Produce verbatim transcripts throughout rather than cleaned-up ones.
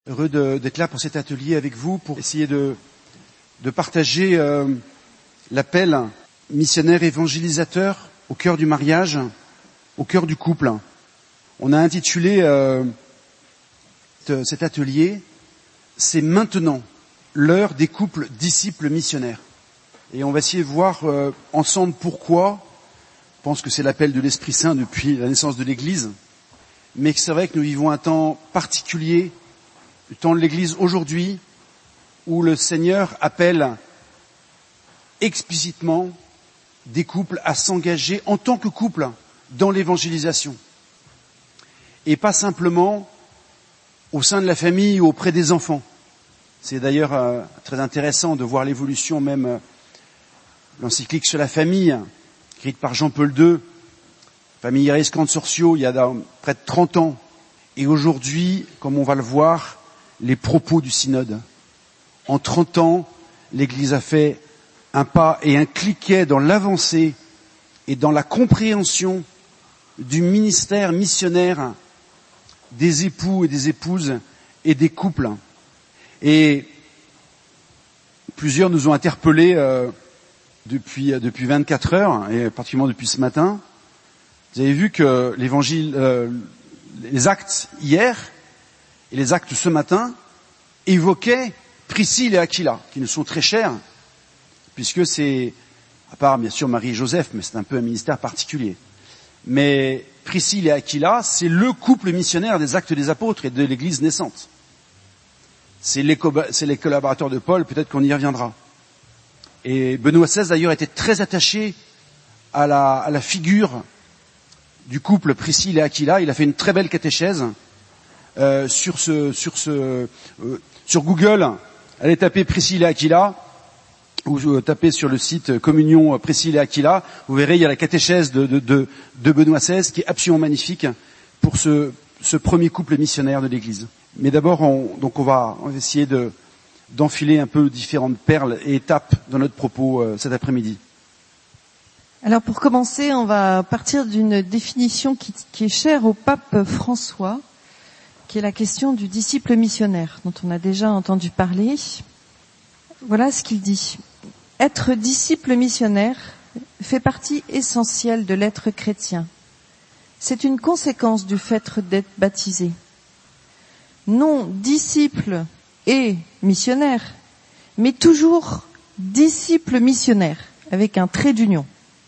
Heureux de, d'être là pour cet atelier avec vous, pour essayer de, de partager euh, l'appel missionnaire évangélisateur au cœur du mariage, au cœur du couple. On a intitulé euh, cet atelier « C'est maintenant l'heure des couples disciples missionnaires ». Et on va essayer de voir euh, ensemble pourquoi. Je pense que c'est l'appel de l'Esprit Saint depuis la naissance de l'Église, mais que c'est vrai que nous vivons un temps particulier, le temps de l'Église aujourd'hui, où le Seigneur appelle explicitement des couples à s'engager en tant que couple dans l'évangélisation. Et pas simplement au sein de la famille ou auprès des enfants. C'est d'ailleurs euh, très intéressant de voir l'évolution même, euh, l'encyclique sur la famille, écrite par Jean-Paul deux, Familiaris Consortio, il y a près de trente ans. Et aujourd'hui, comme on va le voir, les propos du synode. En trente ans, l'Église a fait un pas et un cliquet dans l'avancée et dans la compréhension du ministère missionnaire des époux et des épouses et des couples. Et plusieurs nous ont interpellés euh, depuis, depuis vingt-quatre heures, et particulièrement depuis ce matin. Vous avez vu que l'évangile, euh, les actes hier et les actes ce matin évoquaient Priscille et Aquila, qui nous sont très chers, puisque c'est, à part bien sûr Marie et Joseph, mais c'est un peu un ministère particulier. Mais Priscille et Aquila, c'est le couple missionnaire des actes des apôtres et de l'Église naissante. C'est les, co- c'est les collaborateurs de Paul, peut-être qu'on y reviendra. Et Benoît seize d'ailleurs était très attaché à la, à la figure du couple Priscille et Aquila. Il a fait une très belle catéchèse euh, sur ce, sur ce, euh, sur Google. Allez taper Priscille et Aquila, ou euh, tapez sur le site Communion Priscille et Aquila. Vous verrez, il y a la catéchèse de, de, de, de Benoît seize qui est absolument magnifique pour ce, ce premier couple missionnaire de l'Église. Mais d'abord, on, donc on va, on va essayer de, d'enfiler un peu différentes perles et étapes dans notre propos euh, cet après-midi. Alors pour commencer, on va partir d'une définition qui, qui est chère au pape François, qui est la question du disciple missionnaire, dont on a déjà entendu parler. Voilà ce qu'il dit. Être disciple missionnaire fait partie essentielle de l'être chrétien. C'est une conséquence du fait d'être baptisé. Non disciple et missionnaire, mais toujours disciple missionnaire, avec un trait d'union.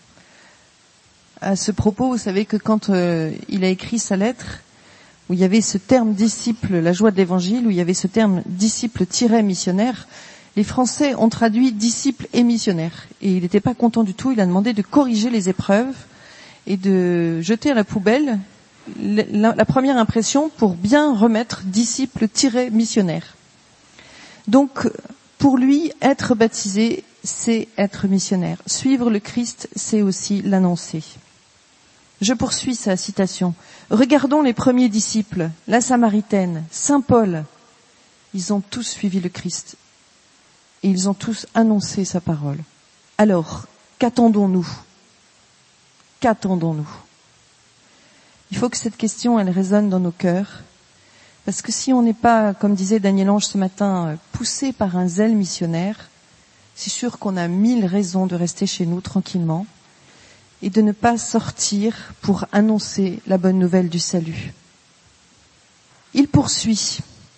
À ce propos, vous savez que quand euh, il a écrit sa lettre, où il y avait ce terme disciple, la joie de l'évangile, où il y avait ce terme disciple-missionnaire, les Français ont traduit disciple et missionnaire. Et il n'était pas content du tout, il a demandé de corriger les épreuves et de jeter à la poubelle la, la première impression pour bien remettre disciple-missionnaire. Donc, pour lui, être baptisé, c'est être missionnaire. Suivre le Christ, c'est aussi l'annoncer. Je poursuis sa citation. Regardons les premiers disciples, la Samaritaine, Saint Paul. Ils ont tous suivi le Christ et ils ont tous annoncé sa parole. Alors, qu'attendons-nous ? Qu'attendons-nous ? Il faut que cette question, elle résonne dans nos cœurs, parce que si on n'est pas, comme disait Daniel Ange ce matin, poussé par un zèle missionnaire, c'est sûr qu'on a mille raisons de rester chez nous tranquillement et de ne pas sortir pour annoncer la bonne nouvelle du salut. Il poursuit.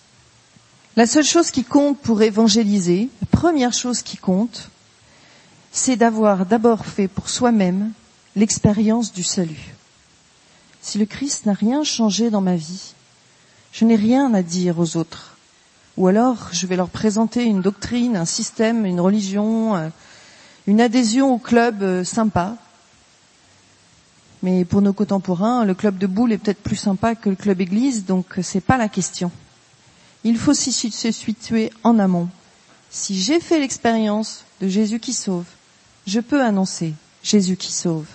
La seule chose qui compte pour évangéliser, la première chose qui compte, c'est d'avoir d'abord fait pour soi-même l'expérience du salut. Si le Christ n'a rien changé dans ma vie, je n'ai rien à dire aux autres. Ou alors, je vais leur présenter une doctrine, un système, une religion, une adhésion au club sympa. Mais pour nos contemporains, le club de boules est peut-être plus sympa que le club église, donc c'est pas la question. Il faut s'y se situer en amont. Si j'ai fait l'expérience de Jésus qui sauve, je peux annoncer Jésus qui sauve.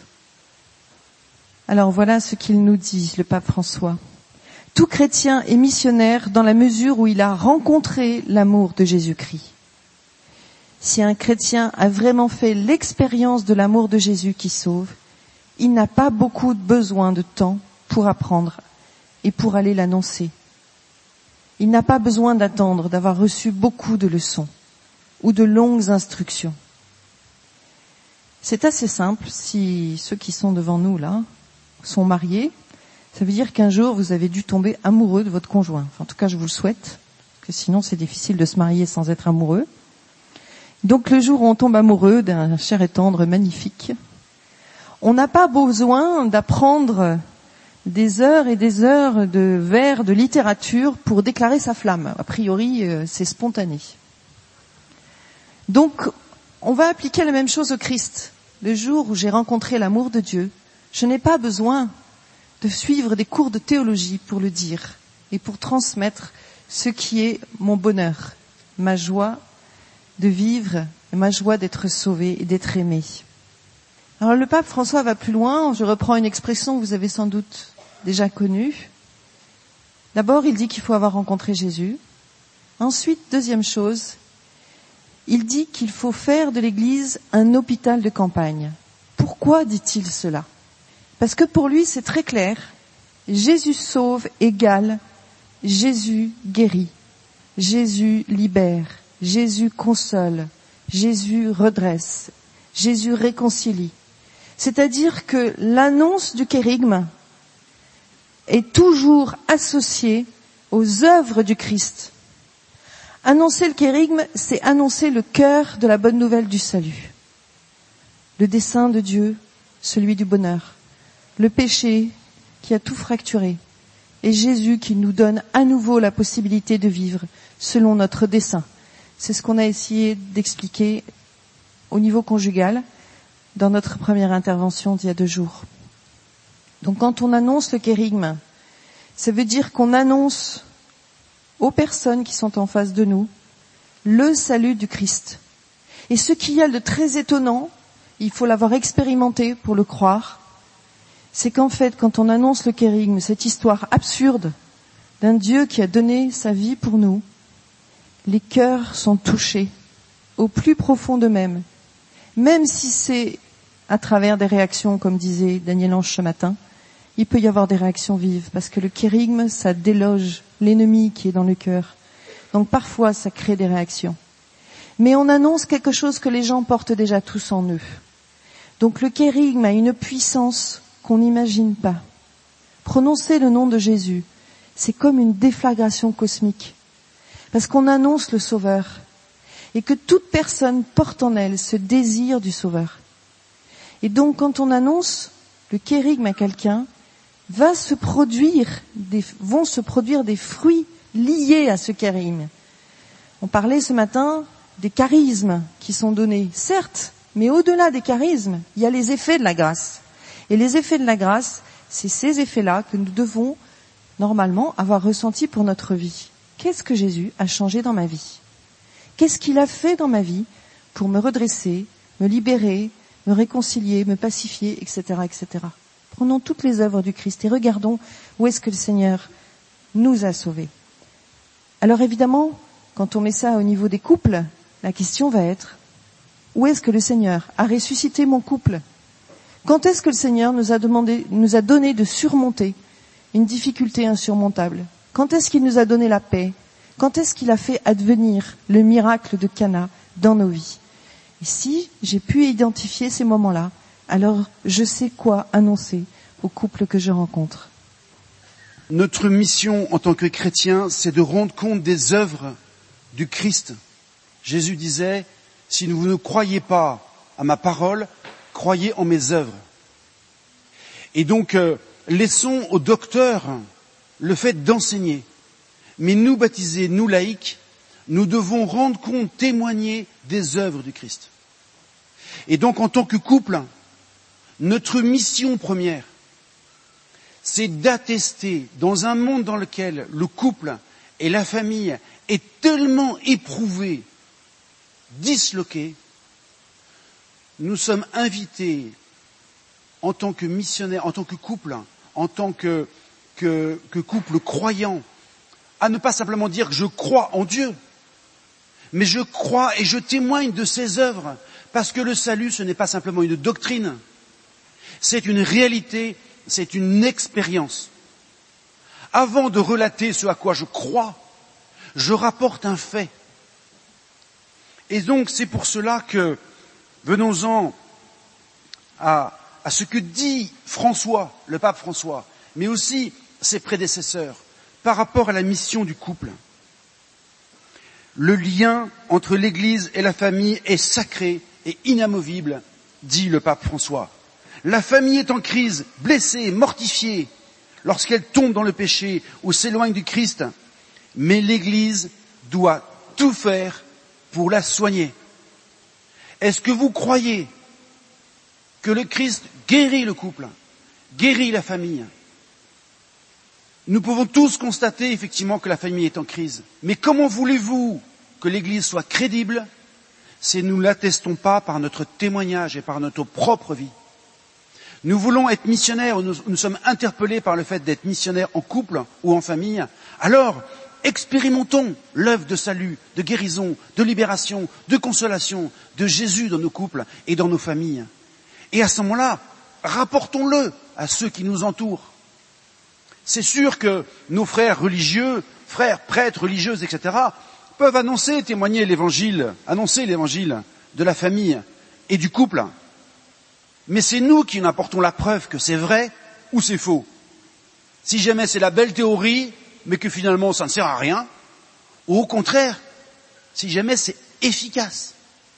Alors voilà ce qu'il nous dit, le pape François. Tout chrétien est missionnaire dans la mesure où il a rencontré l'amour de Jésus-Christ. Si un chrétien a vraiment fait l'expérience de l'amour de Jésus qui sauve, il n'a pas beaucoup besoin de temps pour apprendre et pour aller l'annoncer. il n'a pas besoin d'attendre d'avoir reçu beaucoup de leçons ou de longues instructions. C'est assez simple. Si ceux qui sont devant nous là sont mariés, ça veut dire qu'un jour vous avez dû tomber amoureux de votre conjoint. Enfin, en tout cas, je vous le souhaite, parce que sinon c'est difficile de se marier sans être amoureux. Donc le jour où on tombe amoureux d'un cher et tendre magnifique, on n'a pas besoin d'apprendre des heures et des heures de vers, de littérature pour déclarer sa flamme. A priori, c'est spontané. Donc, on va appliquer la même chose au Christ. Le jour où j'ai rencontré l'amour de Dieu, je n'ai pas besoin de suivre des cours de théologie pour le dire et pour transmettre ce qui est mon bonheur, ma joie de vivre, ma joie d'être sauvé et d'être aimé. Alors le pape François va plus loin, je reprends une expression que vous avez sans doute déjà connue. D'abord, il dit qu'il faut avoir rencontré Jésus. Ensuite, deuxième chose, il dit qu'il faut faire de l'Église un hôpital de campagne. Pourquoi dit-il cela? Parce que pour lui, c'est très clair. Jésus sauve égale Jésus guérit, Jésus libère, Jésus console, Jésus redresse, Jésus réconcilie. C'est-à-dire que l'annonce du kérygme est toujours associée aux œuvres du Christ. Annoncer le kérygme, c'est annoncer le cœur de la bonne nouvelle du salut. Le dessein de Dieu, celui du bonheur. Le péché qui a tout fracturé. Et Jésus qui nous donne à nouveau la possibilité de vivre selon notre dessein. C'est ce qu'on a essayé d'expliquer au niveau conjugal dans notre première intervention d'il y a deux jours. Donc quand on annonce le kérygme, ça veut dire qu'on annonce aux personnes qui sont en face de nous le salut du Christ. Et ce qu'il y a de très étonnant, il faut l'avoir expérimenté pour le croire, c'est qu'en fait, quand on annonce le kérygme, cette histoire absurde d'un Dieu qui a donné sa vie pour nous, les cœurs sont touchés au plus profond d'eux-mêmes. Même si c'est à travers des réactions, comme disait Daniel Ange ce matin, il peut y avoir des réactions vives, parce que le kérygme, ça déloge l'ennemi qui est dans le cœur. Donc parfois, ça crée des réactions. Mais on annonce quelque chose que les gens portent déjà tous en eux. Donc le kérygme a une puissance qu'on n'imagine pas. Prononcer le nom de Jésus, c'est comme une déflagration cosmique, parce qu'on annonce le Sauveur, et que toute personne porte en elle ce désir du Sauveur. Et donc quand on annonce le kérygme à quelqu'un, va se produire des, vont se produire des fruits liés à ce kérygme. On parlait ce matin des charismes qui sont donnés, certes, mais au-delà des charismes, il y a les effets de la grâce. Et les effets de la grâce, c'est ces effets-là que nous devons normalement avoir ressentis pour notre vie. Qu'est-ce que Jésus a changé dans ma vie? Qu'est-ce qu'il a fait dans ma vie pour me redresser, me libérer, me réconcilier, me pacifier, et cetera, et cetera. Prenons toutes les œuvres du Christ et regardons où est-ce que le Seigneur nous a sauvés. Alors évidemment, quand on met ça au niveau des couples, la question va être, où est-ce que le Seigneur a ressuscité mon couple? Quand est-ce que le Seigneur nous a demandé, nous a donné de surmonter une difficulté insurmontable? Quand est-ce qu'il nous a donné la paix? Quand est-ce qu'il a fait advenir le miracle de Cana dans nos vies? Et si j'ai pu identifier ces moments-là, alors je sais quoi annoncer aux couples que je rencontre. Notre mission en tant que chrétiens, c'est de rendre compte des œuvres du Christ. Jésus disait, si vous ne croyez pas à ma parole, croyez en mes œuvres. Et donc, euh, laissons aux docteurs le fait d'enseigner. Mais nous, baptisés, nous laïcs, nous devons rendre compte, témoigner des œuvres du Christ. Et donc, en tant que couple, notre mission première, c'est d'attester, dans un monde dans lequel le couple et la famille est tellement éprouvé, disloqué, nous sommes invités, en tant que missionnaires, en tant que couple, en tant que, que, que couple croyant, à ne pas simplement dire que je crois en Dieu, mais je crois et je témoigne de ses œuvres, parce que le salut, ce n'est pas simplement une doctrine, c'est une réalité, c'est une expérience. Avant de relater ce à quoi je crois, Je rapporte un fait. Et donc c'est pour cela que, venons-en à, à ce que dit François, le pape François, mais aussi ses prédécesseurs, par rapport à la mission du couple. Le lien entre l'Église et la famille est sacré et inamovible, dit le pape François. La famille est en crise, blessée, mortifiée, lorsqu'elle tombe dans le péché ou s'éloigne du Christ, mais l'Église doit tout faire pour la soigner. Est-ce que vous croyez que le Christ guérit le couple, guérit la famille? Nous pouvons tous constater effectivement que la famille est en crise. Mais comment voulez-vous que l'Église soit crédible si nous ne l'attestons pas par notre témoignage et par notre propre vie? Nous voulons être missionnaires, nous, nous sommes interpellés par le fait d'être missionnaires en couple ou en famille. Alors, expérimentons l'œuvre de salut, de guérison, de libération, de consolation de Jésus dans nos couples et dans nos familles. Et à ce moment-là, rapportons-le à ceux qui nous entourent. C'est sûr que nos frères religieux, frères, prêtres, religieuses, et cetera, peuvent annoncer, témoigner l'évangile, annoncer l'évangile de la famille et du couple. Mais c'est nous qui en apportons la preuve que c'est vrai ou c'est faux. Si jamais c'est la belle théorie, mais que finalement ça ne sert à rien, ou au contraire, si jamais c'est efficace.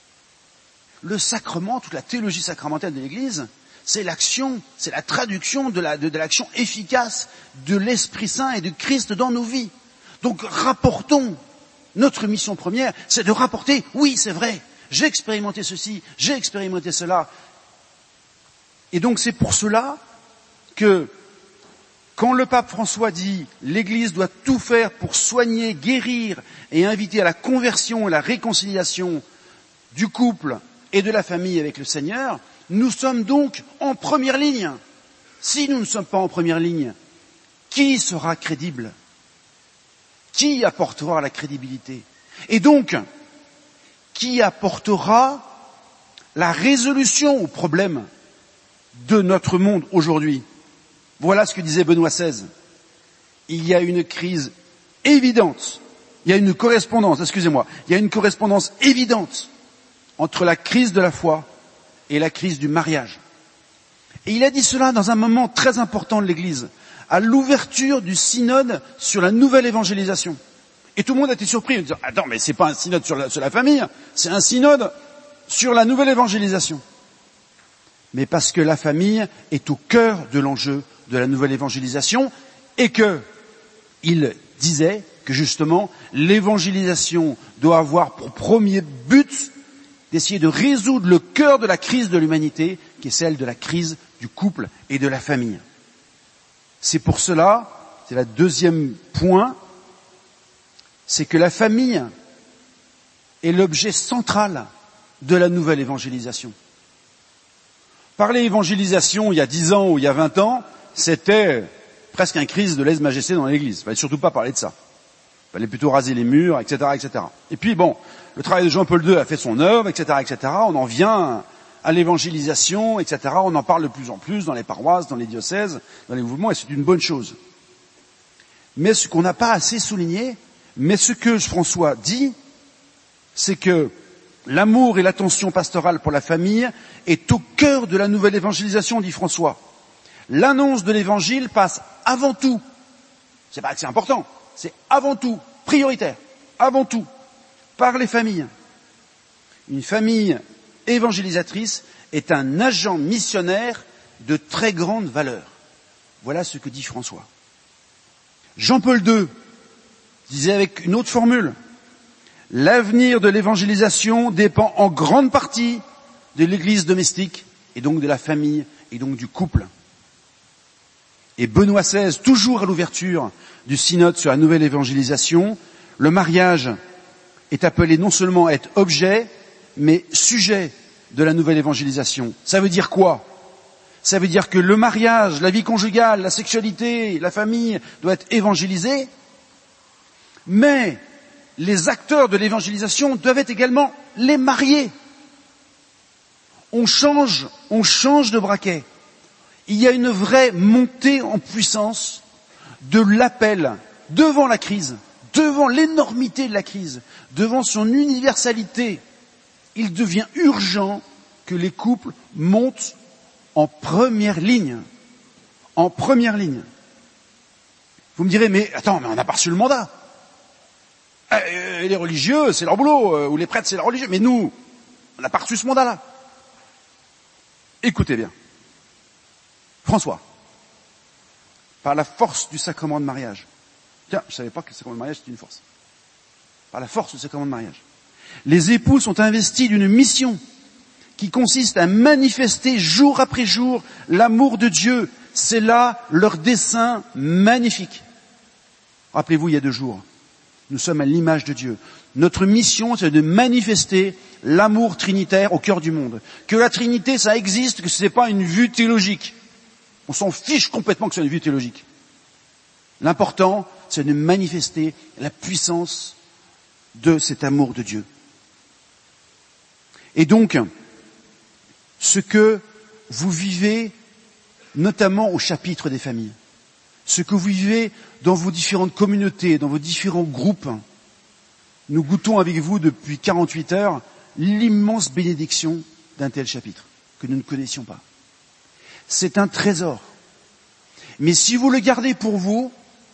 Le sacrement, toute la théologie sacramentelle de l'Église, c'est l'action, c'est la traduction de, la, de, de l'action efficace de l'Esprit Saint et du Christ dans nos vies. Donc rapportons, notre mission première, c'est de rapporter, oui c'est vrai, j'ai expérimenté ceci, j'ai expérimenté cela. Et donc c'est pour cela que quand le pape François dit « l'Église doit tout faire pour soigner, guérir et inviter à la conversion et la réconciliation du couple et de la famille avec le Seigneur », nous sommes donc en première ligne. Si nous ne sommes pas en première ligne, qui sera crédible? Qui apportera la crédibilité? Et donc, qui apportera la résolution aux problèmes de notre monde aujourd'hui? Voilà ce que disait Benoît seize. Il y a une crise évidente, il y a une correspondance, excusez-moi, il y a une correspondance évidente entre la crise de la foi et la crise du mariage. Et il a dit cela dans un moment très important de l'Église, à l'ouverture du synode sur la nouvelle évangélisation. Et tout le monde a été surpris, en disant, attends, mais c'est pas un synode sur la, sur la famille, c'est un synode sur la nouvelle évangélisation. Mais parce que la famille est au cœur de l'enjeu de la nouvelle évangélisation, et que il disait que justement l'évangélisation doit avoir pour premier but d'essayer de résoudre le cœur de la crise de l'humanité, qui est celle de la crise du couple et de la famille. C'est pour cela, c'est le deuxième point, c'est que la famille est l'objet central de la nouvelle évangélisation. Parler évangélisation il y a dix ans ou il y a vingt ans, c'était presque un crise de lèse-majesté dans l'Église. Il ne fallait surtout pas parler de ça. Il fallait plutôt raser les murs, et cetera, et cetera. Et puis bon, le travail de Jean-Paul deux a fait son œuvre, et cetera, et cetera. On en vient à l'évangélisation, et cetera. On en parle de plus en plus dans les paroisses, dans les diocèses, dans les mouvements, et c'est une bonne chose. Mais ce qu'on n'a pas assez souligné, mais ce que François dit, c'est que l'amour et l'attention pastorale pour la famille est au cœur de la nouvelle évangélisation, dit François. L'annonce de l'évangile passe avant tout, c'est pas que c'est important, c'est avant tout, prioritaire, avant tout, par les familles. Une famille évangélisatrice est un agent missionnaire de très grande valeur. Voilà ce que dit François. Jean-Paul deux disait avec une autre formule, l'avenir de l'évangélisation dépend en grande partie de l'église domestique et donc de la famille et donc du couple. Et Benoît seize, toujours à l'ouverture du synode sur la nouvelle évangélisation, le mariage est appelé non seulement à être objet, mais sujet de la nouvelle évangélisation. Ça veut dire quoi? Ça veut dire que le mariage, la vie conjugale, la sexualité, la famille doit être évangélisée, mais les acteurs de l'évangélisation doivent être également les mariés. On change, on change de braquet. Il y a une vraie montée en puissance de l'appel devant la crise, devant l'énormité de la crise, devant son universalité, il devient urgent que les couples montent en première ligne. En première ligne. Vous me direz, mais attends, mais on n'a pas reçu le mandat. Euh, les religieux, c'est leur boulot, euh, ou les prêtres, c'est leur religieux. Mais nous, on n'a pas reçu ce mandat-là. Écoutez bien. François, par la force du sacrement de mariage, tiens, je savais pas que le sacrement de mariage c'était une force. Par la force du sacrement de mariage, les époux sont investis d'une mission qui consiste à manifester jour après jour l'amour de Dieu. C'est là leur dessein magnifique. Rappelez-vous, il y a deux jours, nous sommes à l'image de Dieu. Notre mission, c'est de manifester l'amour trinitaire au cœur du monde. Que la Trinité, ça existe, que ce n'est pas une vue théologique. On s'en fiche complètement que ce soit une vue théologique. L'important, c'est de manifester la puissance de cet amour de Dieu. Et donc, ce que vous vivez, notamment au chapitre des familles, ce que vous vivez dans vos différentes communautés, dans vos différents groupes, nous goûtons avec vous depuis quarante-huit heures l'immense bénédiction d'un tel chapitre que nous ne connaissions pas. C'est un trésor. Mais si vous le gardez pour vous,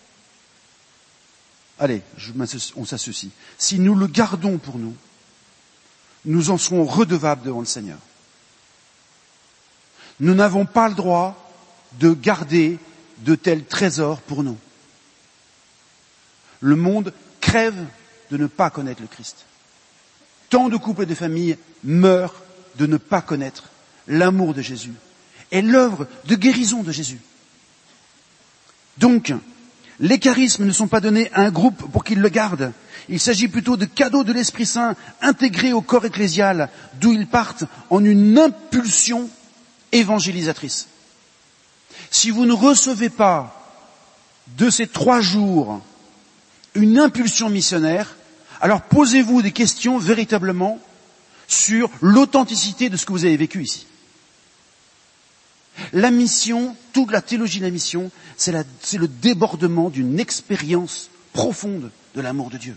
allez, je on s'associe. Si nous le gardons pour nous, nous en serons redevables devant le Seigneur. Nous n'avons pas le droit de garder de tels trésors pour nous. Le monde crève de ne pas connaître le Christ. Tant de couples et de familles meurent de ne pas connaître l'amour de Jésus et l'œuvre de guérison de Jésus. Donc, les charismes ne sont pas donnés à un groupe pour qu'il le garde. Il s'agit plutôt de cadeaux de l'Esprit Saint intégrés au corps ecclésial, d'où ils partent en une impulsion évangélisatrice. Si vous ne recevez pas de ces trois jours une impulsion missionnaire, alors posez-vous des questions véritablement sur l'authenticité de ce que vous avez vécu ici. La mission, toute la théologie de la mission, c'est, la, c'est le débordement d'une expérience profonde de l'amour de Dieu.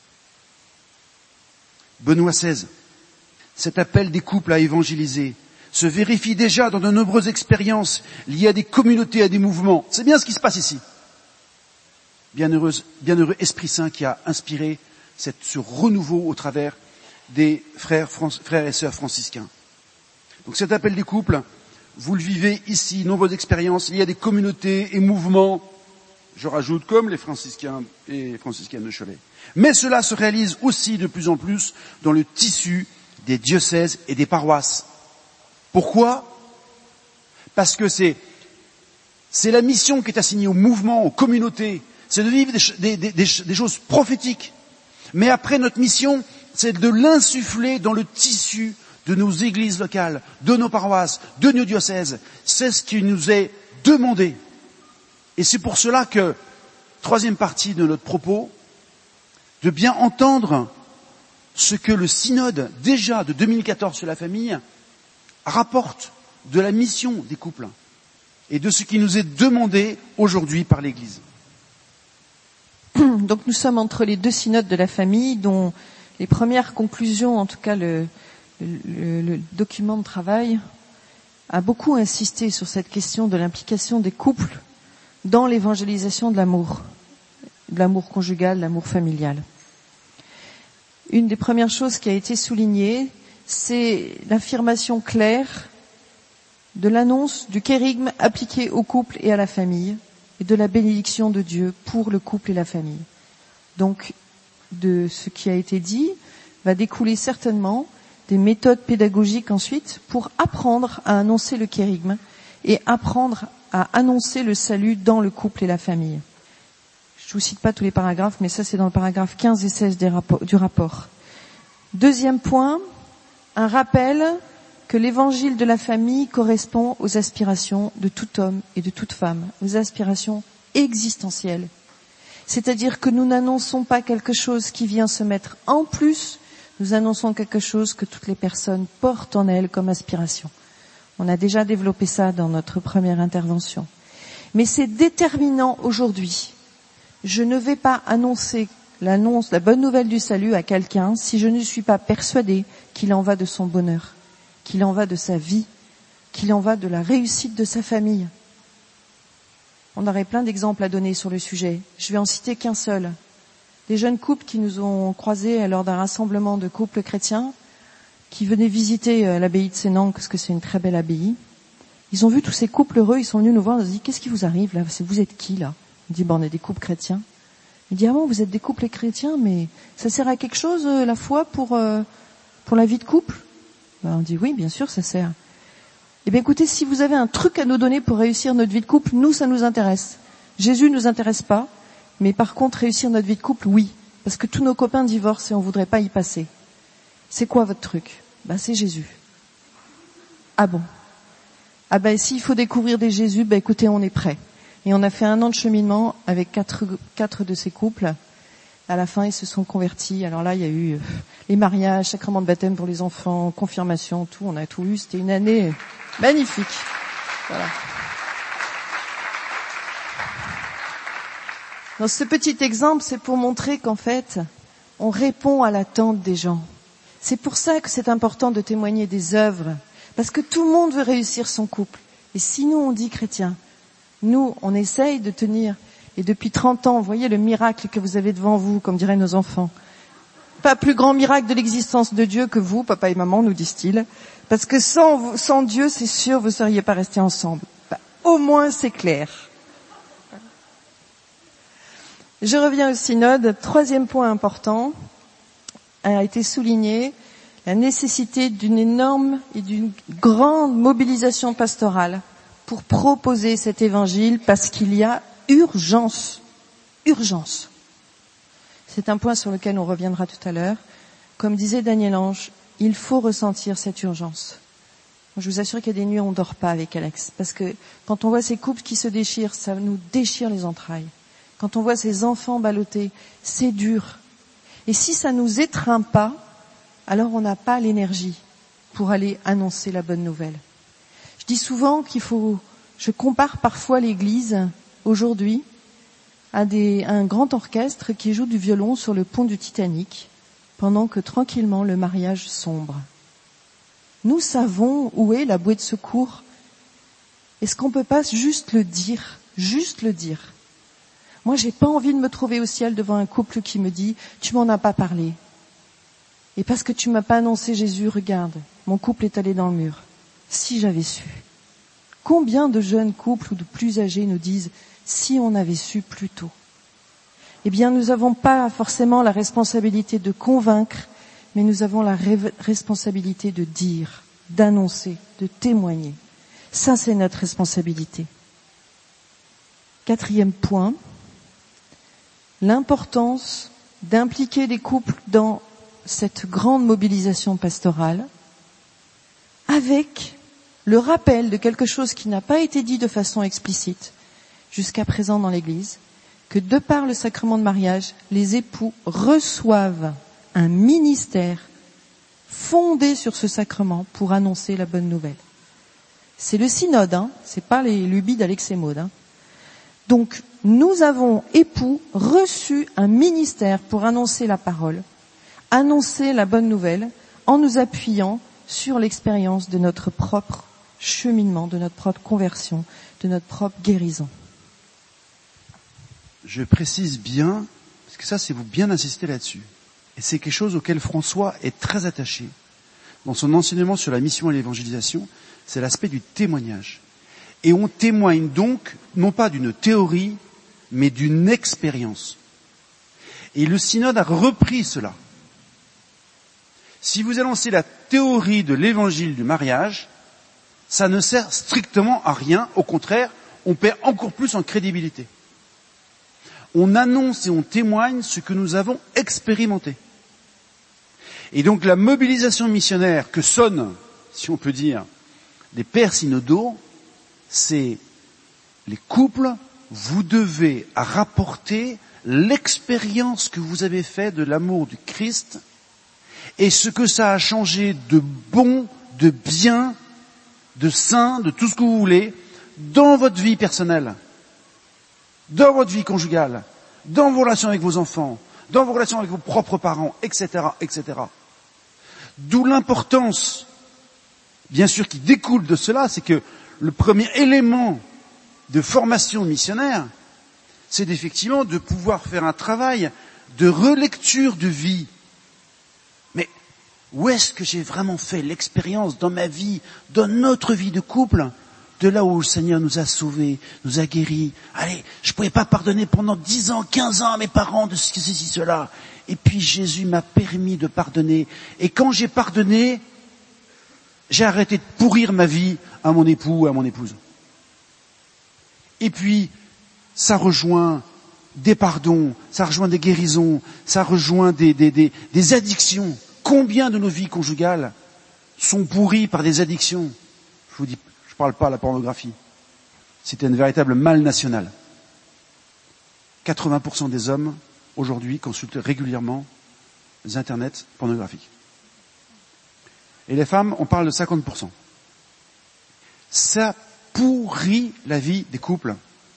Benoît seize, cet appel des couples à évangéliser se vérifie déjà dans de nombreuses expériences liées à des communautés, à des mouvements. C'est bien ce qui se passe ici. Bienheureux, bienheureux Esprit Saint qui a inspiré cette, ce renouveau au travers des frères, frères et sœurs franciscains. Donc cet appel des couples, vous le vivez ici, nombreuses expériences liées à des communautés et mouvements, je rajoute comme les franciscains et franciscaines de Cholet. Mais cela se réalise aussi de plus en plus dans le tissu des diocèses et des paroisses. Pourquoi ? Parce que c'est, c'est la mission qui est assignée aux mouvements, aux communautés, c'est de vivre des, des, des, des choses prophétiques. Mais après, notre mission, c'est de l'insuffler dans le tissu de nos églises locales, de nos paroisses, de nos diocèses. C'est ce qui nous est demandé. Et c'est pour cela que, troisième partie de notre propos, de bien entendre ce que le synode, déjà de deux mille quatorze sur la famille, rapporte de la mission des couples et de ce qui nous est demandé aujourd'hui par l'Église. Donc nous sommes entre les deux synodes de la famille dont les premières conclusions, en tout cas le, le, le document de travail, a beaucoup insisté sur cette question de l'implication des couples dans l'évangélisation de l'amour, de l'amour conjugal, de l'amour familial. Une des premières choses qui a été soulignée, c'est l'affirmation claire de l'annonce du kérygme appliqué au couple et à la famille et de la bénédiction de Dieu pour le couple et la famille. Donc, de ce qui a été dit, va découler certainement des méthodes pédagogiques ensuite pour apprendre à annoncer le kérygme et apprendre à annoncer le salut dans le couple et la famille. Je vous cite pas tous les paragraphes, mais ça c'est dans le paragraphe quinze et seize des rapports, du rapport. Deuxième point, un rappel que l'évangile de la famille correspond aux aspirations de tout homme et de toute femme, aux aspirations existentielles. C'est-à-dire que nous n'annonçons pas quelque chose qui vient se mettre en plus, nous annonçons quelque chose que toutes les personnes portent en elles comme aspiration. On a déjà développé ça dans notre première intervention. Mais c'est déterminant aujourd'hui. Je ne vais pas annoncer l'annonce, la bonne nouvelle du salut à quelqu'un si je ne suis pas persuadée qu'il en va de son bonheur, qu'il en va de sa vie, qu'il en va de la réussite de sa famille? On aurait plein d'exemples à donner sur le sujet. Je vais en citer qu'un seul. Des jeunes couples qui nous ont croisés lors d'un rassemblement de couples chrétiens qui venaient visiter l'abbaye de Sénanque, parce que c'est une très belle abbaye. Ils ont vu tous ces couples heureux, ils sont venus nous voir, ils ont dit, qu'est-ce qui vous arrive là? Vous êtes qui là? On dit, bon, on est des couples chrétiens. Il dit, ah bon, vous êtes des couples chrétiens, mais ça sert à quelque chose la foi pour euh, pour la vie de couple? Ben, on dit, oui, bien sûr, ça sert. Eh bien, écoutez, si vous avez un truc à nous donner pour réussir notre vie de couple, nous, ça nous intéresse. Jésus nous intéresse pas, mais par contre, réussir notre vie de couple, oui. Parce que tous nos copains divorcent et on voudrait pas y passer. C'est quoi votre truc? Ben, c'est Jésus. Ah bon? Ah ben, s'il faut découvrir des Jésus, ben écoutez, on est prêt. Et on a fait un an de cheminement avec quatre, quatre de ces couples. À la fin, ils se sont convertis. Alors là, il y a eu les mariages, sacrement de baptême pour les enfants, confirmation, tout. On a tout eu. C'était une année magnifique. Voilà. Dans ce petit exemple, c'est pour montrer qu'en fait, on répond à l'attente des gens. C'est pour ça que c'est important de témoigner des œuvres. Parce que tout le monde veut réussir son couple. Et si nous, on dit chrétiens, nous, on essaye de tenir. Et depuis trente ans, vous voyez le miracle que vous avez devant vous, comme diraient nos enfants. Pas plus grand miracle de l'existence de Dieu que vous, papa et maman, nous disent-ils. Parce que sans, sans Dieu, c'est sûr, vous ne seriez pas restés ensemble. Bah, au moins, c'est clair. Je reviens au synode. Troisième point important a été souligné, la nécessité d'une énorme et d'une grande mobilisation pastorale pour proposer cet évangile, parce qu'il y a urgence. Urgence. C'est un point sur lequel on reviendra tout à l'heure. Comme disait Daniel Ange, il faut ressentir cette urgence. Je vous assure qu'il y a des nuits où on ne dort pas avec Alex, parce que quand on voit ces couples qui se déchirent, ça nous déchire les entrailles. Quand on voit ces enfants ballottés, c'est dur. Et si ça nous étreint pas, alors on n'a pas l'énergie pour aller annoncer la bonne nouvelle. Je dis souvent qu'il faut, je compare parfois l'Église aujourd'hui à, des, à un grand orchestre qui joue du violon sur le pont du Titanic, pendant que tranquillement le mariage sombre. Nous savons où est la bouée de secours. Est-ce qu'on peut pas juste le dire, juste le dire? Moi, j'ai pas envie de me trouver au ciel devant un couple qui me dit « Tu m'en as pas parlé. Et parce que tu m'as pas annoncé Jésus, regarde, mon couple est allé dans le mur. Si j'avais su. » Combien de jeunes couples ou de plus âgés nous disent « Si on avait su plus tôt. » Eh bien, nous n'avons pas forcément la responsabilité de convaincre, mais nous avons la ré- responsabilité de dire, d'annoncer, de témoigner. Ça, c'est notre responsabilité. Quatrième point, l'importance d'impliquer les couples dans cette grande mobilisation pastorale avec le rappel de quelque chose qui n'a pas été dit de façon explicite jusqu'à présent dans l'Église, que de par le sacrement de mariage, les époux reçoivent un ministère fondé sur ce sacrement pour annoncer la bonne nouvelle. C'est le synode, hein, c'est pas les lubies d'Alex et Maud. Hein. Donc, nous avons, époux, reçu un ministère pour annoncer la parole, annoncer la bonne nouvelle, en nous appuyant sur l'expérience de notre propre cheminement, de notre propre conversion, de notre propre guérison. Je précise bien, parce que ça, c'est vous bien insister là-dessus. Et c'est quelque chose auquel François est très attaché. Dans son enseignement sur la mission et l'évangélisation, c'est l'aspect du témoignage. Et on témoigne donc, non pas d'une théorie, mais d'une expérience. Et le synode a repris cela. Si vous annoncez la théorie de l'évangile du mariage, ça ne sert strictement à rien. Au contraire, on perd encore plus en crédibilité. On annonce et on témoigne ce que nous avons expérimenté. Et donc la mobilisation missionnaire que sonnent, si on peut dire, les pères synodaux, c'est les couples, vous devez rapporter l'expérience que vous avez faite de l'amour du Christ et ce que ça a changé de bon, de bien, de sain, de tout ce que vous voulez, dans votre vie personnelle, dans votre vie conjugale, dans vos relations avec vos enfants, dans vos relations avec vos propres parents, et cetera, et cetera. D'où l'importance, bien sûr, qui découle de cela, c'est que le premier élément de formation missionnaire, c'est effectivement de pouvoir faire un travail de relecture de vie. Mais où est-ce que j'ai vraiment fait l'expérience dans ma vie, dans notre vie de couple, de là où le Seigneur nous a sauvés, nous a guéris. Allez, je ne pouvais pas pardonner pendant dix ans, quinze ans à mes parents de ceci, cela. Et puis Jésus m'a permis de pardonner. Et quand j'ai pardonné, j'ai arrêté de pourrir ma vie à mon époux ou à mon épouse. Et puis, ça rejoint des pardons, ça rejoint des guérisons, ça rejoint des, des, des, des addictions. Combien de nos vies conjugales sont pourries par des addictions? Je vous dis, je ne parle pas de la pornographie. C'était un véritable mal national. quatre-vingts pour cent des hommes, aujourd'hui, consultent régulièrement les internets pornographiques. Et les femmes, on parle de cinquante pour cent. Ça pourrit la vie des couples.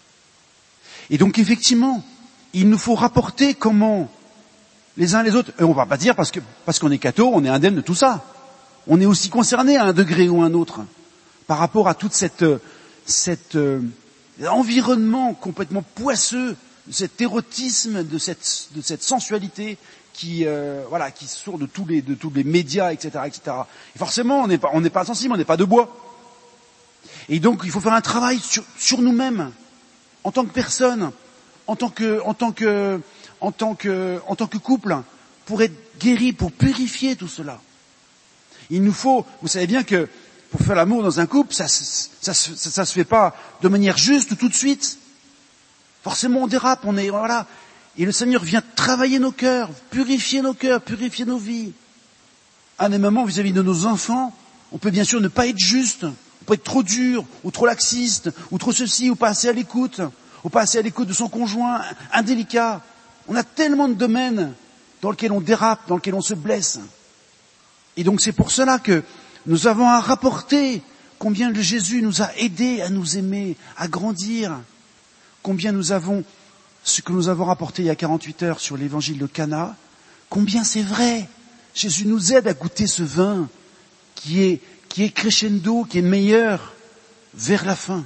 Et donc, effectivement, il nous faut rapporter comment les uns les autres, et on ne va pas dire parce que parce qu'on est catho, on est indemne de tout ça. On est aussi concerné à un degré ou à un autre par rapport à toute cette cet euh, environnement complètement poisseux, cet érotisme, de cette de cette sensualité qui euh, voilà qui sort de tous les de tous les médias, et cetera, et cetera. Et forcément, on n'est pas on n'est pas sensible, on n'est pas de bois. Et donc, il faut faire un travail sur sur nous-mêmes, en tant que personne, en tant que en tant que en tant que en tant que couple, pour être guéri, pour purifier tout cela. Il nous faut, vous savez bien que pour faire l'amour dans un couple, ça ça, ça, ça, ça se fait pas de manière juste tout de suite. Forcément, on dérape, on est voilà. Et le Seigneur vient travailler nos cœurs, purifier nos cœurs, purifier nos vies. À des moments vis-à-vis de nos enfants, on peut bien sûr ne pas être juste, on peut être trop dur, ou trop laxiste, ou trop ceci, ou pas assez à l'écoute, ou pas assez à l'écoute de son conjoint, indélicat. On a tellement de domaines dans lesquels on dérape, dans lesquels on se blesse. Et donc c'est pour cela que nous avons à rapporter combien le Jésus nous a aidés à nous aimer, à grandir, combien nous avons, ce que nous avons rapporté il y a quarante-huit heures sur l'évangile de Cana, combien c'est vrai. Jésus nous aide à goûter ce vin qui est, qui est crescendo, qui est meilleur vers la fin.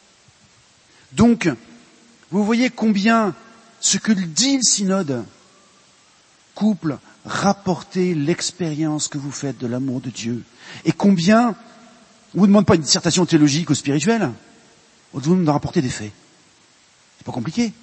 Donc, vous voyez combien ce que dit le synode, couple, rapportez l'expérience que vous faites de l'amour de Dieu. Et combien, on ne vous demande pas une dissertation théologique ou spirituelle, on vous demande de rapporter des faits. C'est pas compliqué.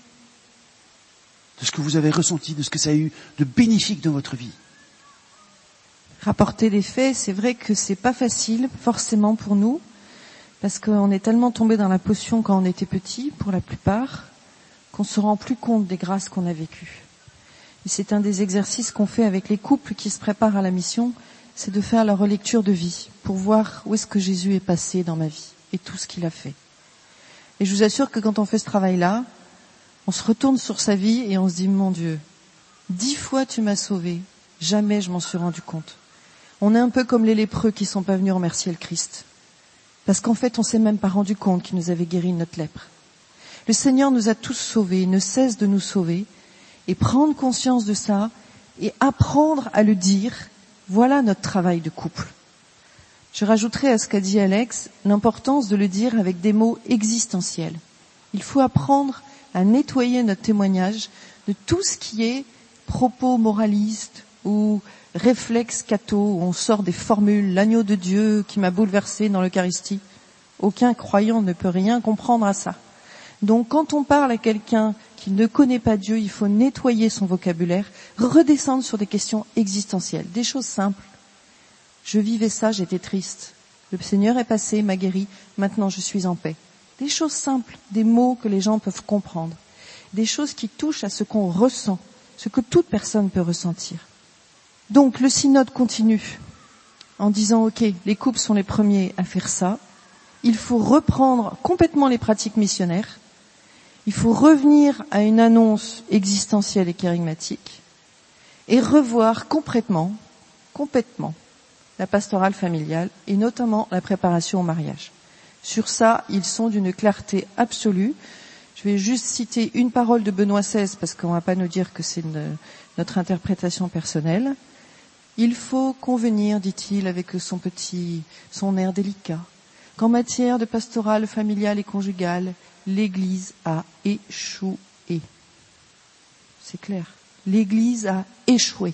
De ce que vous avez ressenti, de ce que ça a eu de bénéfique dans votre vie. Rapporter des faits, c'est vrai que c'est pas facile, forcément pour nous, parce qu'on est tellement tombé dans la potion quand on était petit, pour la plupart, qu'on se rend plus compte des grâces qu'on a vécues. Et c'est un des exercices qu'on fait avec les couples qui se préparent à la mission, c'est de faire la relecture de vie, pour voir où est-ce que Jésus est passé dans ma vie, et tout ce qu'il a fait. Et je vous assure que quand on fait ce travail-là, on se retourne sur sa vie et on se dit, mon Dieu, dix fois tu m'as sauvé, jamais je m'en suis rendu compte. On est un peu comme les lépreux qui sont pas venus remercier le Christ. Parce qu'en fait, on s'est même pas rendu compte qu'il nous avait guéri de notre lèpre. Le Seigneur nous a tous sauvés, il ne cesse de nous sauver. Et prendre conscience de ça et apprendre à le dire, voilà notre travail de couple. Je rajouterai à ce qu'a dit Alex l'importance de le dire avec des mots existentiels. Il faut apprendre à nettoyer notre témoignage de tout ce qui est propos moralistes ou réflexes catho, où on sort des formules, l'agneau de Dieu qui m'a bouleversé dans l'Eucharistie. Aucun croyant ne peut rien comprendre à ça. Donc quand on parle à quelqu'un qui ne connaît pas Dieu, il faut nettoyer son vocabulaire, redescendre sur des questions existentielles, des choses simples. Je vivais ça, j'étais triste. Le Seigneur est passé, m'a guéri, maintenant je suis en paix. Des choses simples, des mots que les gens peuvent comprendre. Des choses qui touchent à ce qu'on ressent, ce que toute personne peut ressentir. Donc le synode continue en disant, ok, les couples sont les premiers à faire ça. Il faut reprendre complètement les pratiques missionnaires. Il faut revenir à une annonce existentielle et charismatique et revoir complètement, complètement la pastorale familiale et notamment la préparation au mariage. Sur ça, ils sont d'une clarté absolue. Je vais juste citer une parole de Benoît seize parce qu'on va pas nous dire que c'est une, notre interprétation personnelle. Il faut convenir, dit-il, avec son petit, son air délicat, qu'en matière de pastorale familiale et conjugale, l'Église a échoué. C'est clair. L'Église a échoué.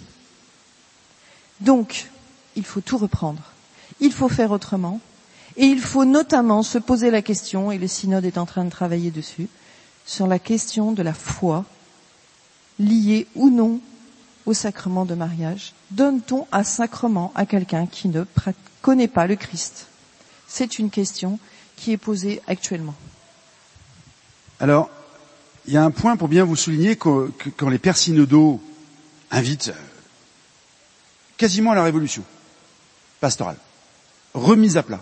Donc, il faut tout reprendre. Il faut faire autrement. Et il faut notamment se poser la question, et le synode est en train de travailler dessus, sur la question de la foi, liée ou non au sacrement de mariage. Donne-t-on un sacrement à quelqu'un qui ne connaît pas le Christ? C'est une question qui est posée actuellement. Alors, il y a un point pour bien vous souligner que, que quand les pères synodaux invitent quasiment à la révolution pastorale, remise à plat,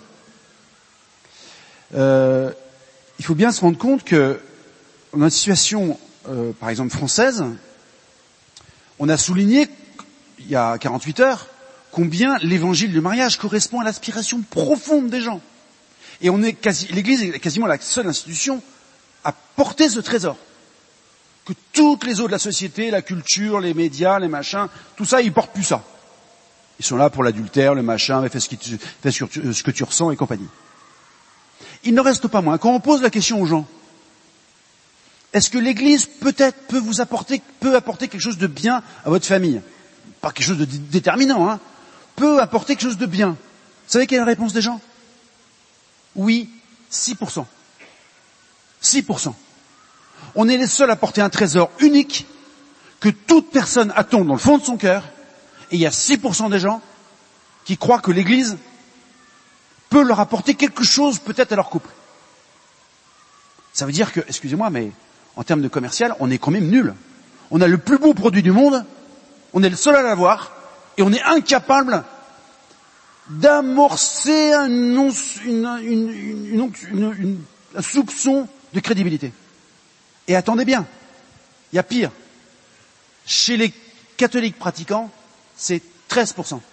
euh, il faut bien se rendre compte que dans une situation, euh, par exemple française, on a souligné il y a quarante-huit heures combien l'évangile du mariage correspond à l'aspiration profonde des gens. Et on est quasi, l'Église est quasiment la seule institution à porter ce trésor. Que toutes les autres de la société, la culture, les médias, les machins, tout ça, ils portent plus ça. Ils sont là pour l'adultère, le machin, fais ce, qui tu, fais ce que tu ressens et compagnie. Il ne reste pas moins, quand on pose la question aux gens, est-ce que l'Église peut-être peut vous apporter, peut apporter quelque chose de bien à votre famille? Pas quelque chose de déterminant, hein. Peut apporter quelque chose de bien. Vous savez quelle est la réponse des gens? Oui, six pour cent. six pour cent. On est les seuls à porter un trésor unique que toute personne attend dans le fond de son cœur. Et il y a six pour cent des gens qui croient que l'Église peut leur apporter quelque chose peut-être à leur couple. Ça veut dire que, excusez-moi, mais en termes de commercial, on est quand même nul. On a le plus beau produit du monde, on est le seul à l'avoir, et on est incapable d'amorcer un, une, une, une, une, une, un soupçon de crédibilité. Et attendez bien, il y a pire. Chez les catholiques pratiquants, c'est treize pour cent.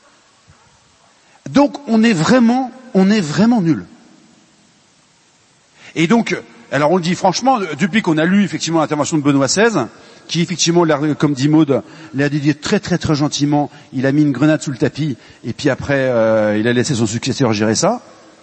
Donc on est vraiment, on est vraiment nul. Et donc, alors on le dit franchement, depuis qu'on a lu effectivement l'intervention de Benoît seize, qui effectivement, comme dit Maud, l'a dit très très très gentiment, il a mis une grenade sous le tapis, et puis après euh, il a laissé son successeur gérer ça.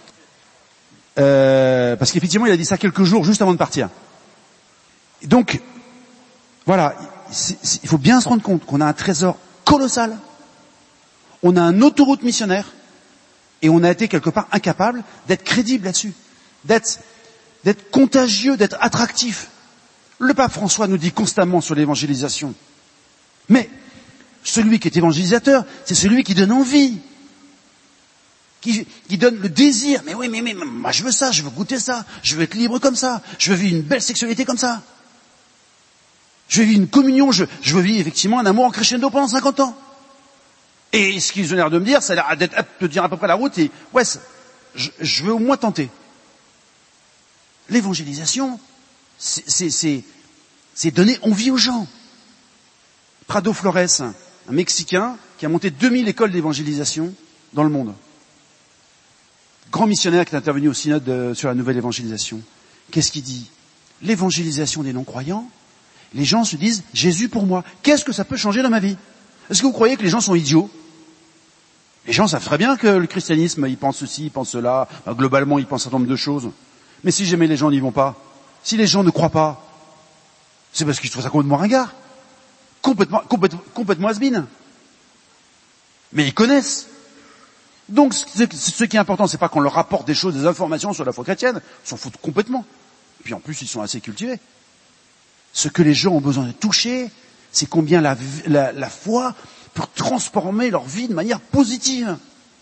Euh, parce qu'effectivement il a dit ça quelques jours juste avant de partir. Et donc, voilà, c'est, c'est, il faut bien se rendre compte qu'on a un trésor colossal, on a un autoroute missionnaire, et on a été quelque part incapable d'être crédible là-dessus, d'être, d'être contagieux, d'être attractif. Le pape François nous dit constamment sur l'évangélisation. Mais celui qui est évangélisateur, c'est celui qui donne envie, qui, qui donne le désir. Mais oui, mais, mais moi je veux ça, je veux goûter ça, je veux être libre comme ça, je veux vivre une belle sexualité comme ça. Je veux vivre une communion, je, je veux vivre effectivement un amour en crescendo pendant cinquante ans. Et ce qu'ils ont l'air de me dire, ça a l'air d'être, de dire à peu près la route, et ouais, je, je veux au moins tenter. L'évangélisation, c'est, c'est, c'est, c'est donner envie aux gens. Prado Flores, un Mexicain qui a monté deux mille écoles d'évangélisation dans le monde. Grand missionnaire qui est intervenu au synode de, sur la nouvelle évangélisation. Qu'est-ce qu'il dit? L'évangélisation des non-croyants, les gens se disent « Jésus pour moi ». Qu'est-ce que ça peut changer dans ma vie? Est-ce que vous croyez que les gens sont idiots? Les gens savent très bien que le christianisme, ils pensent ceci, ils pensent cela, globalement ils pensent un certain nombre de choses. Mais si jamais les gens n'y vont pas, si les gens ne croient pas, c'est parce qu'ils trouvent ça complètement ringard, complètement, complètement, complètement has-been. Mais ils connaissent. Donc ce, ce qui est important, c'est pas qu'on leur rapporte des choses, des informations sur la foi chrétienne, ils s'en foutent complètement. Et puis en plus, ils sont assez cultivés. Ce que les gens ont besoin de toucher, c'est combien la, la, la foi peut transformer leur vie de manière positive.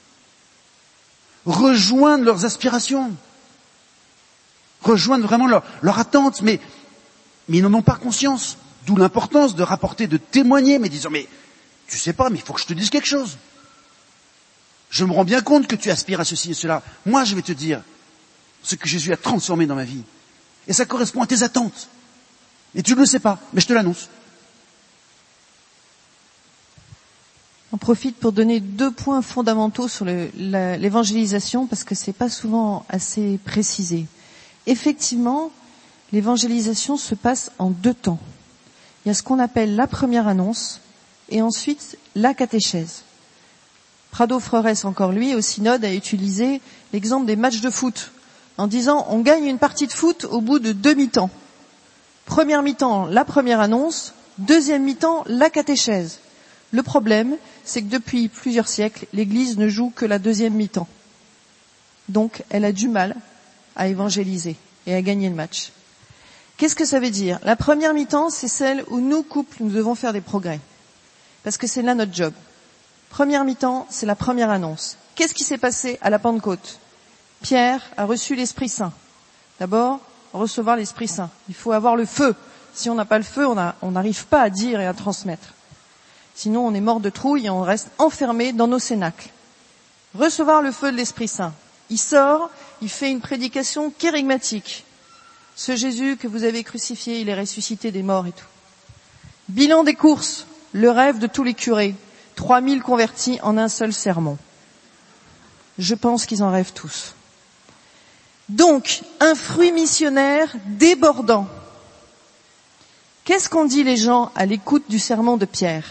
Rejoindre leurs aspirations. Rejoindre vraiment leur, leur attente, mais, mais ils n'en ont pas conscience. D'où l'importance de rapporter, de témoigner, mais disant, mais tu sais pas, mais il faut que je te dise quelque chose. Je me rends bien compte que tu aspires à ceci et cela. Moi, je vais te dire ce que Jésus a transformé dans ma vie. Et ça correspond à tes attentes. Et tu ne le sais pas, mais je te l'annonce. On profite pour donner deux points fondamentaux sur le, la, l'évangélisation, parce que c'est pas souvent assez précisé. Effectivement, l'évangélisation se passe en deux temps. Il y a ce qu'on appelle la première annonce et ensuite la catéchèse. Prado Freres, encore lui, au synode, a utilisé l'exemple des matchs de foot en disant on gagne une partie de foot au bout de deux mi-temps. Première mi-temps, la première annonce, deuxième mi-temps, la catéchèse. Le problème, c'est que depuis plusieurs siècles, l'Église ne joue que la deuxième mi-temps. Donc, elle a du mal à évangéliser et à gagner le match. Qu'est-ce que ça veut dire? La première mi-temps, c'est celle où nous, couples, nous devons faire des progrès. Parce que c'est là notre job. Première mi-temps, c'est la première annonce. Qu'est-ce qui s'est passé à la Pentecôte? Pierre a reçu l'Esprit Saint. D'abord, recevoir l'Esprit Saint. Il faut avoir le feu. Si on n'a pas le feu, on n'arrive pas à dire et à transmettre. Sinon, on est mort de trouille et on reste enfermé dans nos cénacles. Recevoir le feu de l'Esprit Saint. Il sort, il fait une prédication kérigmatique. Ce Jésus que vous avez crucifié, il est ressuscité des morts et tout. Bilan des courses, le rêve de tous les curés. trois mille convertis en un seul sermon. Je pense qu'ils en rêvent tous. Donc, un fruit missionnaire débordant. Qu'est-ce qu'ont dit les gens à l'écoute du sermon de Pierre?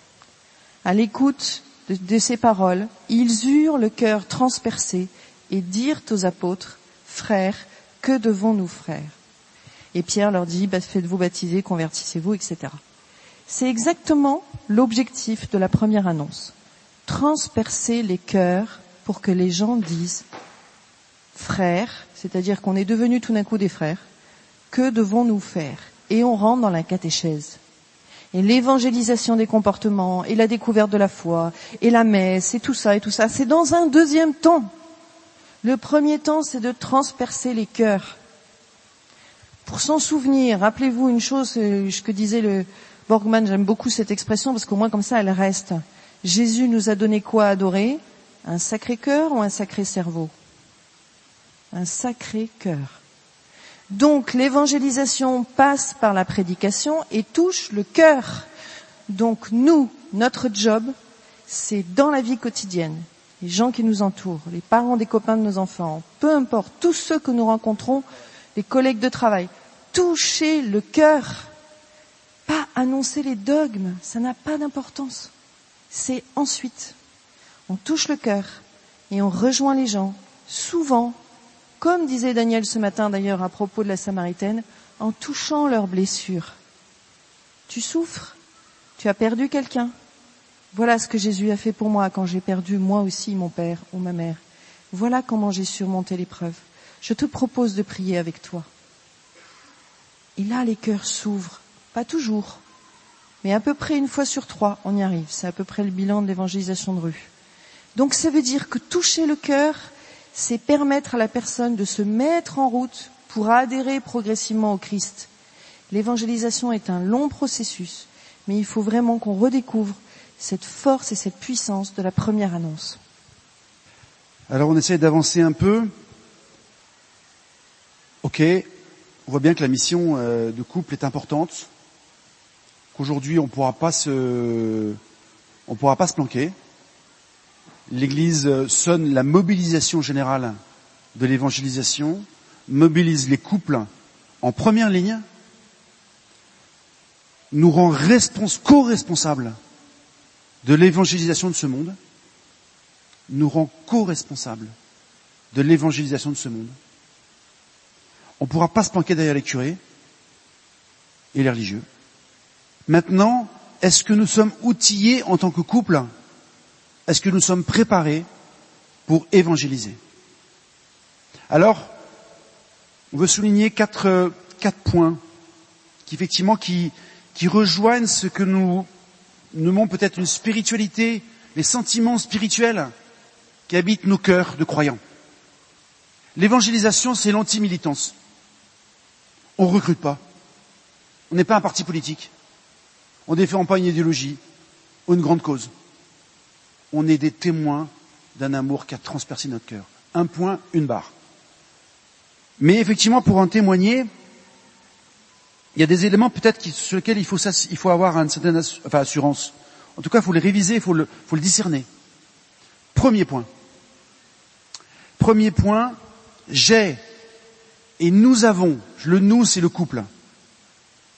À l'écoute de, de ces paroles, ils eurent le cœur transpercé et dirent aux apôtres, frères, que devons-nous faire? Et Pierre leur dit, bah, faites-vous baptiser, convertissez-vous, et cetera. C'est exactement l'objectif de la première annonce. Transpercer les cœurs pour que les gens disent, frères, c'est-à-dire qu'on est devenus tout d'un coup des frères, que devons-nous faire? Et on rentre dans la catéchèse. Et l'évangélisation des comportements, et la découverte de la foi, et la messe, et tout ça, et tout ça, c'est dans un deuxième temps. Le premier temps, c'est de transpercer les cœurs. Pour s'en souvenir, rappelez-vous une chose, ce que disait le Borgman, j'aime beaucoup cette expression parce qu'au moins comme ça elle reste. Jésus nous a donné quoi à adorer? Un sacré cœur ou un sacré cerveau? Un sacré cœur. Donc l'évangélisation passe par la prédication et touche le cœur. Donc nous, notre job, c'est dans la vie quotidienne. Les gens qui nous entourent, les parents des copains de nos enfants, peu importe, tous ceux que nous rencontrons, les collègues de travail, toucher le cœur. Pas annoncer les dogmes, ça n'a pas d'importance. C'est ensuite. On touche le cœur et on rejoint les gens, souvent, comme disait Daniel ce matin d'ailleurs à propos de la Samaritaine, en touchant leurs blessures. Tu souffres? Tu as perdu quelqu'un? Voilà ce que Jésus a fait pour moi quand j'ai perdu moi aussi mon père ou ma mère. Voilà comment j'ai surmonté l'épreuve. Je te propose de prier avec toi. Et là, les cœurs s'ouvrent. Pas toujours, mais à peu près une fois sur trois, on y arrive. C'est à peu près le bilan de l'évangélisation de rue. Donc ça veut dire que toucher le cœur, c'est permettre à la personne de se mettre en route pour adhérer progressivement au Christ. L'évangélisation est un long processus, mais il faut vraiment qu'on redécouvre cette force et cette puissance de la première annonce. Alors on essaie d'avancer un peu. Ok, on voit bien que la mission de couple est importante. Qu'aujourd'hui on pourra pas se, on pourra pas se planquer. L'Église sonne la mobilisation générale de l'évangélisation, mobilise les couples en première ligne, nous rend respons- co-responsables de l'évangélisation de ce monde, nous rend co-responsables de l'évangélisation de ce monde. On ne pourra pas se planquer derrière les curés et les religieux. Maintenant, est-ce que nous sommes outillés en tant que couple? Est-ce que nous sommes préparés pour évangéliser? Alors, on veut souligner quatre, quatre points qui, effectivement, qui, qui rejoignent ce que nous nommons peut-être une spiritualité, les sentiments spirituels qui habitent nos cœurs de croyants. L'évangélisation, c'est l'anti-militance. On ne recrute pas. On n'est pas un parti politique. On ne défend pas une idéologie ou une grande cause. On est des témoins d'un amour qui a transpercé notre cœur. Un point, une barre. Mais effectivement, pour en témoigner, il y a des éléments peut-être qui, sur lesquels il faut, il faut avoir une certaine enfin, assurance. En tout cas, il faut les réviser, il faut le, faut le discerner. Premier point. Premier point, j'ai et nous avons, le nous c'est le couple,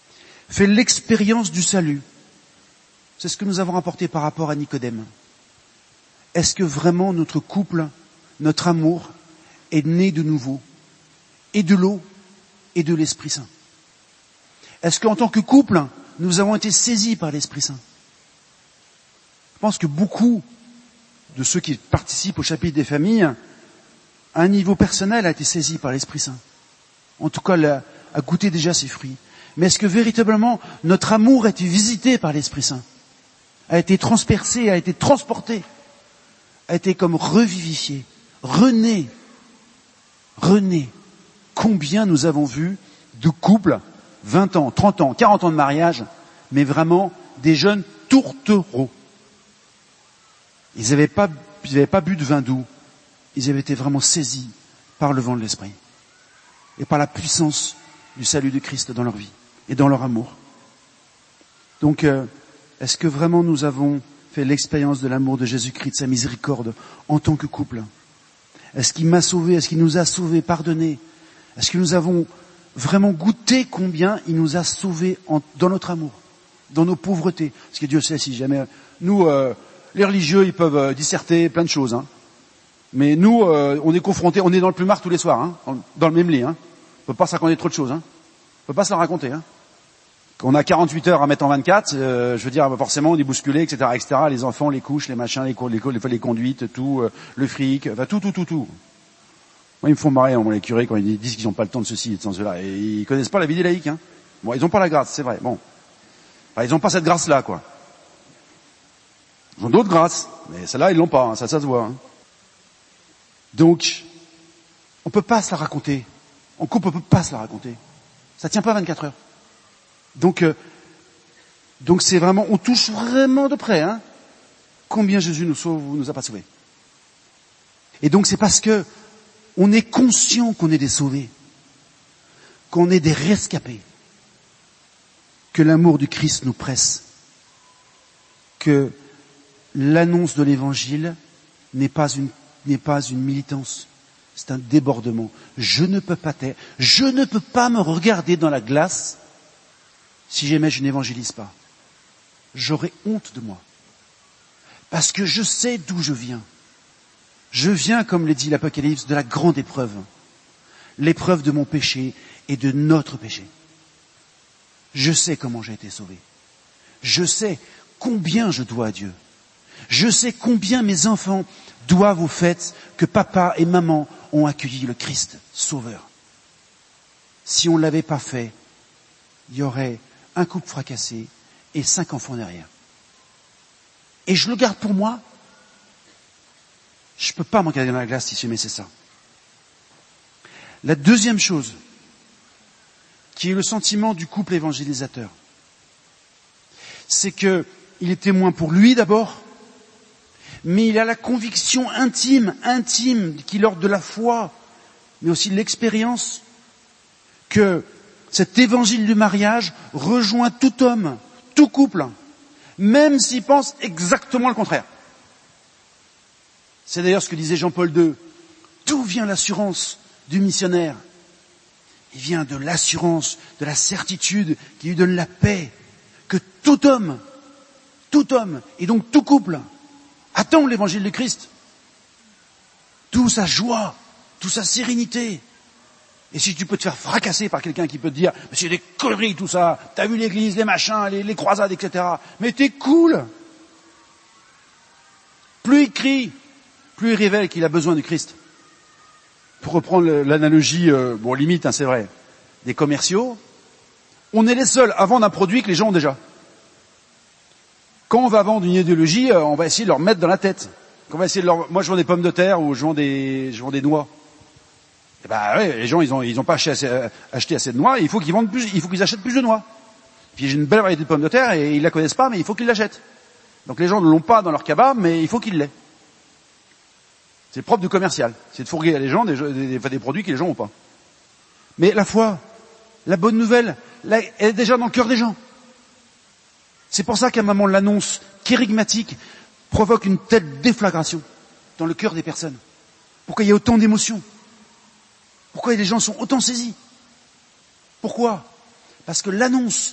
fait l'expérience du salut. C'est ce que nous avons rapporté par rapport à Nicodème. Est-ce que vraiment notre couple, notre amour est né de nouveau, et de l'eau et de l'Esprit Saint? Est-ce qu'en tant que couple, nous avons été saisis par l'Esprit Saint? Je pense que beaucoup de ceux qui participent au chapitre des familles, à un niveau personnel, a été saisi par l'Esprit Saint. En tout cas, a, a goûté déjà ses fruits. Mais est-ce que véritablement notre amour a été visité par l'Esprit Saint, a été transpercé, a été transporté, a été comme revivifié, rené, rené? Combien nous avons vu de couples, vingt ans, trente ans, quarante ans de mariage, mais vraiment des jeunes tourtereaux. Ils n'avaient pas, ils n'avaient pas bu de vin doux. Ils avaient été vraiment saisis par le vent de l'Esprit et par la puissance du salut de Christ dans leur vie et dans leur amour. Donc, euh, est-ce que vraiment nous avons fait l'expérience de l'amour de Jésus-Christ, de sa miséricorde en tant que couple? Est-ce qu'il m'a sauvé? Est-ce qu'il nous a sauvés, pardonnés? Est-ce que nous avons vraiment goûté combien il nous a sauvés en, dans notre amour, dans nos pauvretés? Parce que Dieu sait, si jamais nous, euh, les religieux, ils peuvent euh, disserter plein de choses, hein. Mais nous, euh, on est confrontés, on est dans le plumard tous les soirs, hein, dans, dans le même lit. Hein. On peut pas se raconter trop de choses. Hein. On peut pas se la raconter. Hein. Quand on a quarante-huit heures à mettre en vingt-quatre, euh, je veux dire, forcément, on est bousculé, et cetera, et cetera. Les enfants, les couches, les machins, les, les, les, les conduites, tout, euh, le fric, enfin tout, tout, tout, tout. Moi, ils me font marrer, moi, les curés, quand ils disent qu'ils n'ont pas le temps de ceci et de cela. Et ils connaissent pas la vie des laïcs. Hein. Bon, ils n'ont pas la grâce, c'est vrai. Bon, enfin, ils n'ont pas cette grâce-là, quoi. Ils ont d'autres grâces, mais celle-là, ils l'ont pas. Hein, ça, ça se voit. Hein. Donc, on peut pas se la raconter. En couple, on peut pas se la raconter. Ça tient pas vingt-quatre heures. Donc, euh, donc c'est vraiment, on touche vraiment de près, hein. Combien Jésus nous sauve ou nous a pas sauvés. Et donc, c'est parce que on est conscient qu'on est des sauvés, qu'on est des rescapés, que l'amour du Christ nous presse, que l'annonce de l'évangile n'est pas une n'est pas une militance, c'est un débordement. Je ne peux pas taire, je ne peux pas me regarder dans la glace si jamais je n'évangélise pas. J'aurai honte de moi. Parce que je sais d'où je viens. Je viens, comme le dit l'Apocalypse, de la grande épreuve. L'épreuve de mon péché et de notre péché. Je sais comment j'ai été sauvé. Je sais combien je dois à Dieu. Je sais combien mes enfants doivent au fait que papa et maman ont accueilli le Christ Sauveur. Si on ne l'avait pas fait, il y aurait un couple fracassé et cinq enfants derrière. Et je le garde pour moi. Je ne peux pas m'en garder dans la glace si jamais c'est ça. La deuxième chose, qui est le sentiment du couple évangélisateur, c'est que il est témoin pour lui d'abord, mais il a la conviction intime, intime, qui lors de la foi, mais aussi de l'expérience, que cet évangile du mariage rejoint tout homme, tout couple, même s'il pense exactement le contraire. C'est d'ailleurs ce que disait Jean-Paul deux. D'où vient l'assurance du missionnaire? Il vient de l'assurance, de la certitude qui lui donne la paix, que tout homme, tout homme, et donc tout couple, attend l'évangile de Christ. Toute sa joie, toute sa sérénité. Et si tu peux te faire fracasser par quelqu'un qui peut te dire « mais c'est des conneries tout ça, t'as vu l'église, les machins, les, les croisades, et cetera. Mais t'es cool !» Plus il crie, plus il révèle qu'il a besoin du Christ. Pour reprendre l'analogie, euh, bon limite, hein, c'est vrai, des commerciaux, on est les seuls à vendre un produit que les gens ont déjà. Quand on va vendre une idéologie, euh, on va essayer de leur mettre dans la tête. Quand on va essayer de leur... Moi, je vends des pommes de terre ou je vends des, je vends des noix. Et ben, ouais, les gens, ils ont, ils ont pas acheté assez, acheté assez de noix. Il faut qu'ils vendent plus, il faut qu'ils achètent plus de noix. Puis j'ai une belle variété de pommes de terre et ils la connaissent pas, mais il faut qu'ils l'achètent. Donc les gens ne l'ont pas dans leur cabas, mais il faut qu'ils l'aient. C'est propre du commercial. C'est de fourguer à les gens des, des, des, des produits que les gens n'ont pas. Mais la foi, la bonne nouvelle, la, elle est déjà dans le cœur des gens. C'est pour ça qu'à un moment l'annonce kérigmatique provoque une telle déflagration dans le cœur des personnes. Pourquoi il y a autant d'émotions? Pourquoi les gens sont autant saisis? Pourquoi? Parce que l'annonce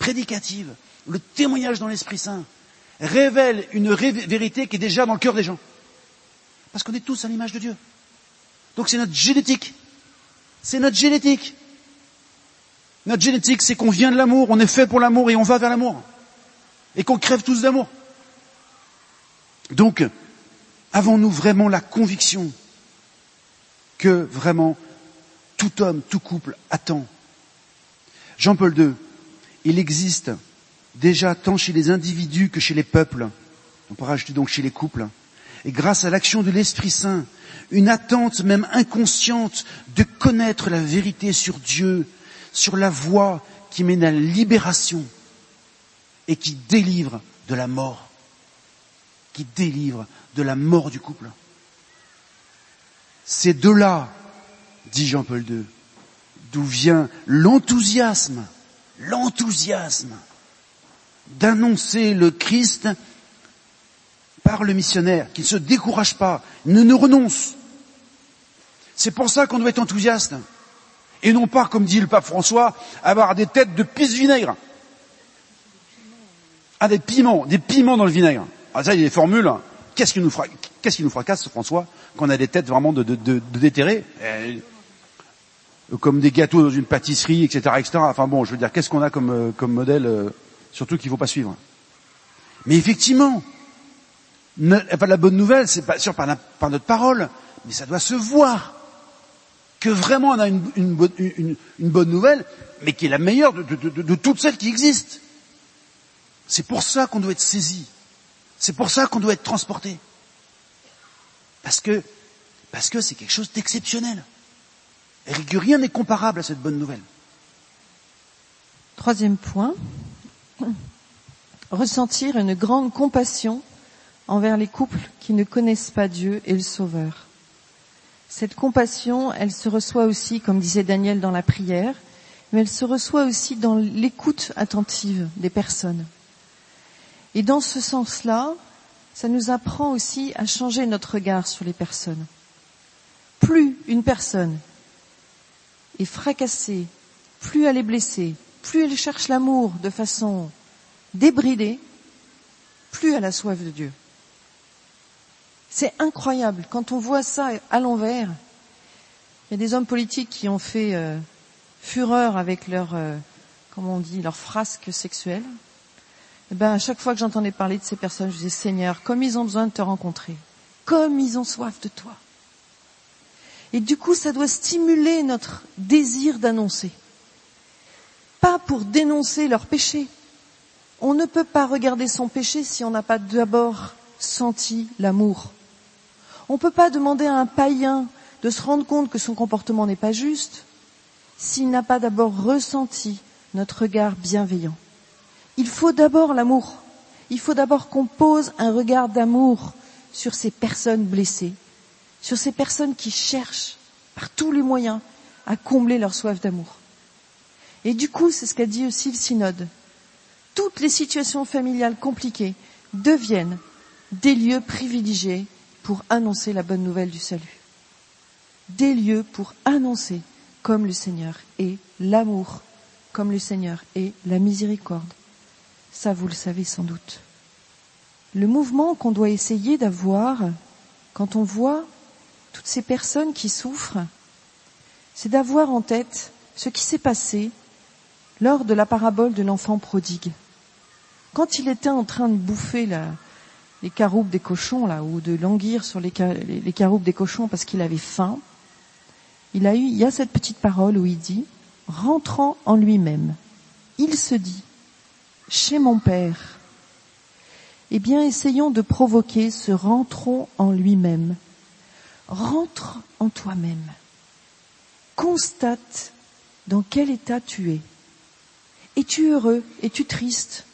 prédicative, le témoignage dans l'Esprit Saint, révèle une ré- vérité qui est déjà dans le cœur des gens. Parce qu'on est tous à l'image de Dieu. Donc c'est notre génétique. C'est notre génétique. Notre génétique, c'est qu'on vient de l'amour, on est fait pour l'amour et on va vers l'amour. Et qu'on crève tous d'amour. Donc, avons-nous vraiment la conviction que vraiment tout homme, tout couple attend? Jean-Paul deux, il existe déjà tant chez les individus que chez les peuples, on peut rajouter donc chez les couples, et grâce à l'action de l'Esprit Saint, une attente même inconsciente de connaître la vérité sur Dieu, sur la voie qui mène à la libération et qui délivre de la mort, qui délivre de la mort du couple. C'est de là, dit Jean-Paul deux, d'où vient l'enthousiasme, l'enthousiasme d'annoncer le Christ par le missionnaire, qui ne se décourage pas, ne ne renonce. C'est pour ça qu'on doit être enthousiaste. Et non pas, comme dit le pape François, avoir des têtes de pisse-vinaigre. Ah, des piments, des piments dans le vinaigre. Ah, ça, il y a des formules. Qu'est-ce qui nous fra... qu'est-ce qui nous fracasse, François, qu'on a des têtes vraiment de, de, de, de déterrés, eh, comme des gâteaux dans une pâtisserie, et cetera, et cetera. Enfin bon, je veux dire, qu'est-ce qu'on a comme, comme modèle, euh, surtout qu'il ne faut pas suivre. Mais effectivement, ne, enfin, la bonne nouvelle, c'est pas sûr par, la, par notre parole, mais ça doit se voir que vraiment on a une, une, une, une bonne nouvelle, mais qui est la meilleure de, de, de, de toutes celles qui existent. C'est pour ça qu'on doit être saisi. C'est pour ça qu'on doit être transporté. Parce que, parce que c'est quelque chose d'exceptionnel. Et que rien n'est comparable à cette bonne nouvelle. Troisième point. Ressentir une grande compassion envers les couples qui ne connaissent pas Dieu et le Sauveur. Cette compassion, elle se reçoit aussi, comme disait Daniel dans la prière, mais elle se reçoit aussi dans l'écoute attentive des personnes. Et dans ce sens-là, ça nous apprend aussi à changer notre regard sur les personnes. Plus une personne est fracassée, plus elle est blessée, plus elle cherche l'amour de façon débridée, plus elle a soif de Dieu. C'est incroyable. Quand on voit ça à l'envers, il y a des hommes politiques qui ont fait euh, fureur avec leur, euh, comment on dit, leur frasque sexuelle. Et ben, à chaque fois que j'entendais parler de ces personnes, je disais, Seigneur, comme ils ont besoin de te rencontrer, comme ils ont soif de toi. Et du coup, ça doit stimuler notre désir d'annoncer. Pas pour dénoncer leur péché. On ne peut pas regarder son péché si on n'a pas d'abord senti l'amour. On ne peut pas demander à un païen de se rendre compte que son comportement n'est pas juste s'il n'a pas d'abord ressenti notre regard bienveillant. Il faut d'abord l'amour. Il faut d'abord qu'on pose un regard d'amour sur ces personnes blessées, sur ces personnes qui cherchent par tous les moyens à combler leur soif d'amour. Et du coup, c'est ce qu'a dit aussi le synode. Toutes les situations familiales compliquées deviennent des lieux privilégiés pour annoncer la bonne nouvelle du salut. Des lieux pour annoncer comme le Seigneur est l'amour, comme le Seigneur est la miséricorde. Ça, vous le savez sans doute. Le mouvement qu'on doit essayer d'avoir quand on voit toutes ces personnes qui souffrent, c'est d'avoir en tête ce qui s'est passé lors de la parabole de l'enfant prodigue. Quand il était en train de bouffer la, les caroubes des cochons, là, ou de languir sur les, les, les caroubes des cochons parce qu'il avait faim, il a eu, il y a cette petite parole où il dit, rentrant en lui-même, il se dit, chez mon Père. Eh bien, essayons de provoquer ce rentrons en lui-même. Rentre en toi-même. Constate dans quel état tu es. Es-tu heureux? Es-tu triste?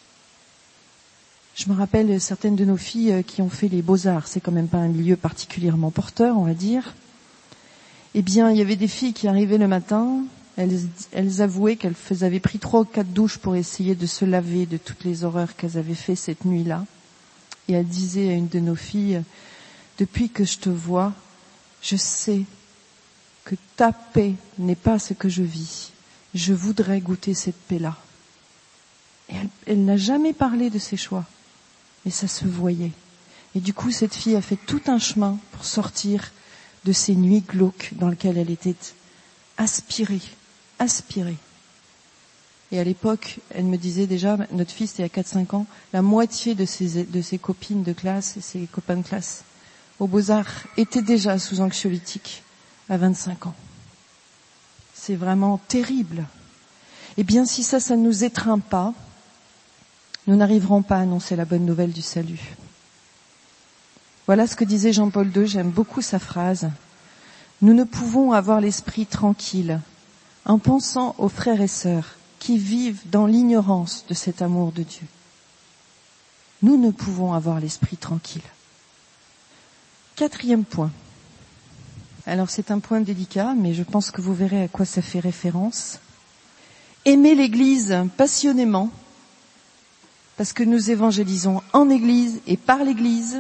Je me rappelle certaines de nos filles qui ont fait les beaux-arts. C'est quand même pas un milieu particulièrement porteur, on va dire. Eh bien, il y avait des filles qui arrivaient le matin. Elles, elles avouaient qu'elles avaient pris trois ou quatre douches pour essayer de se laver de toutes les horreurs qu'elles avaient fait cette nuit-là. Et elle disait à une de nos filles, depuis que je te vois, je sais que ta paix n'est pas ce que je vis. Je voudrais goûter cette paix-là. Et elle, elle n'a jamais parlé de ses choix. Et ça se voyait. Et du coup, cette fille a fait tout un chemin pour sortir de ces nuits glauques dans lesquelles elle était aspirée, aspirée. Et à l'époque, elle me disait déjà, notre fils était à quatre cinq ans, la moitié de ses, de ses copines de classe et ses copains de classe aux Beaux-Arts étaient déjà sous anxiolytique à vingt-cinq ans. C'est vraiment terrible. Eh bien, si ça, ça ne nous étreint pas, nous n'arriverons pas à annoncer la bonne nouvelle du salut. Voilà ce que disait Jean-Paul deux, j'aime beaucoup sa phrase. Nous ne pouvons avoir l'esprit tranquille en pensant aux frères et sœurs qui vivent dans l'ignorance de cet amour de Dieu. Nous ne pouvons avoir l'esprit tranquille. Quatrième point. Alors c'est un point délicat, mais je pense que vous verrez à quoi ça fait référence. Aimer l'Église passionnément, parce que nous évangélisons en Église et par l'Église,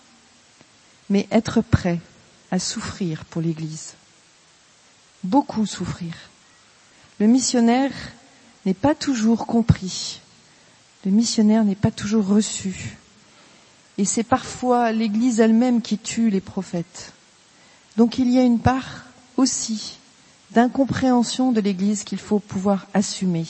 mais être prêt à souffrir pour l'Église. Beaucoup souffrir. Le missionnaire n'est pas toujours compris. Le missionnaire n'est pas toujours reçu. Et c'est parfois l'Église elle-même qui tue les prophètes. Donc il y a une part aussi d'incompréhension de l'Église qu'il faut pouvoir assumer.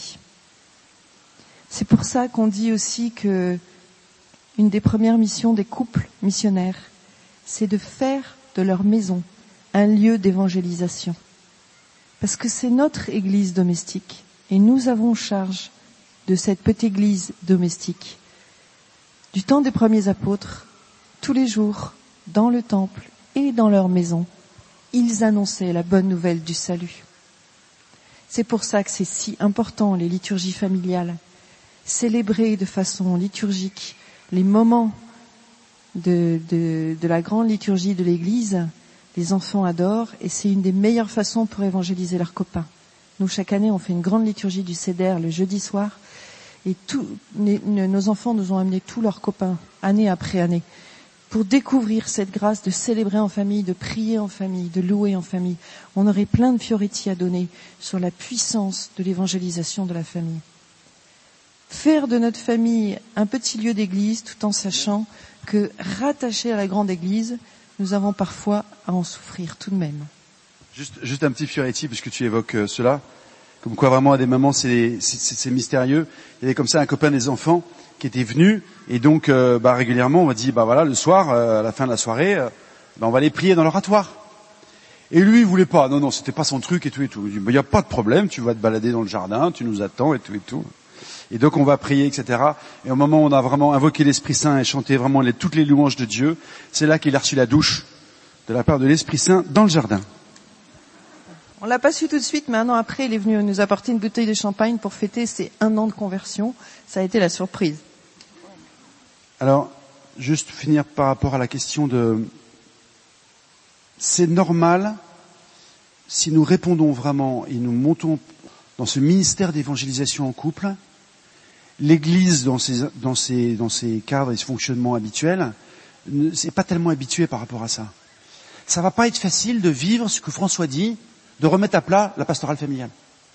C'est pour ça qu'on dit aussi que une des premières missions des couples missionnaires, c'est de faire de leur maison un lieu d'évangélisation. Parce que c'est notre Église domestique. Et nous avons charge de cette petite église domestique. Du temps des premiers apôtres, tous les jours, dans le temple et dans leur maison, ils annonçaient la bonne nouvelle du salut. C'est pour ça que c'est si important, les liturgies familiales. Célébrer de façon liturgique les moments de, de, de la grande liturgie de l'Église, les enfants adorent et c'est une des meilleures façons pour évangéliser leurs copains. Nous, chaque année, on fait une grande liturgie du Seder le jeudi soir. Et tous nos enfants nous ont amené tous leurs copains, année après année, pour découvrir cette grâce de célébrer en famille, de prier en famille, de louer en famille. On aurait plein de fioretti à donner sur la puissance de l'évangélisation de la famille. Faire de notre famille un petit lieu d'église, tout en sachant que, rattaché à la grande église, nous avons parfois à en souffrir tout de même. Juste, juste un petit fioretti, puisque tu évoques euh, cela. Comme quoi vraiment à des moments c'est, c'est, c'est mystérieux. Il y avait comme ça un copain des enfants qui était venu et donc euh, bah, régulièrement on va dire bah voilà le soir euh, à la fin de la soirée euh, bah, on va aller prier dans l'oratoire. Et lui il voulait pas, non non c'était pas son truc et tout et tout. Il dit bah il y a pas de problème, tu vas te balader dans le jardin, tu nous attends et tout et tout. Et donc on va prier et cetera. Et au moment où on a vraiment invoqué l'Esprit Saint et chanté vraiment les, toutes les louanges de Dieu, c'est là qu'il a reçu la douche de la part de l'Esprit Saint dans le jardin. On l'a pas su tout de suite, mais un an après, il est venu nous apporter une bouteille de champagne pour fêter ses un an de conversion. Ça a été la surprise. Alors, juste finir par rapport à la question de... C'est normal, si nous répondons vraiment et nous montons dans ce ministère d'évangélisation en couple, l'Église, dans ses, dans ses, dans ses cadres et ses fonctionnements habituels, ne s'est pas tellement habituée par rapport à ça. Ça va pas être facile de vivre ce que François dit, de remettre à plat la pastorale familiale.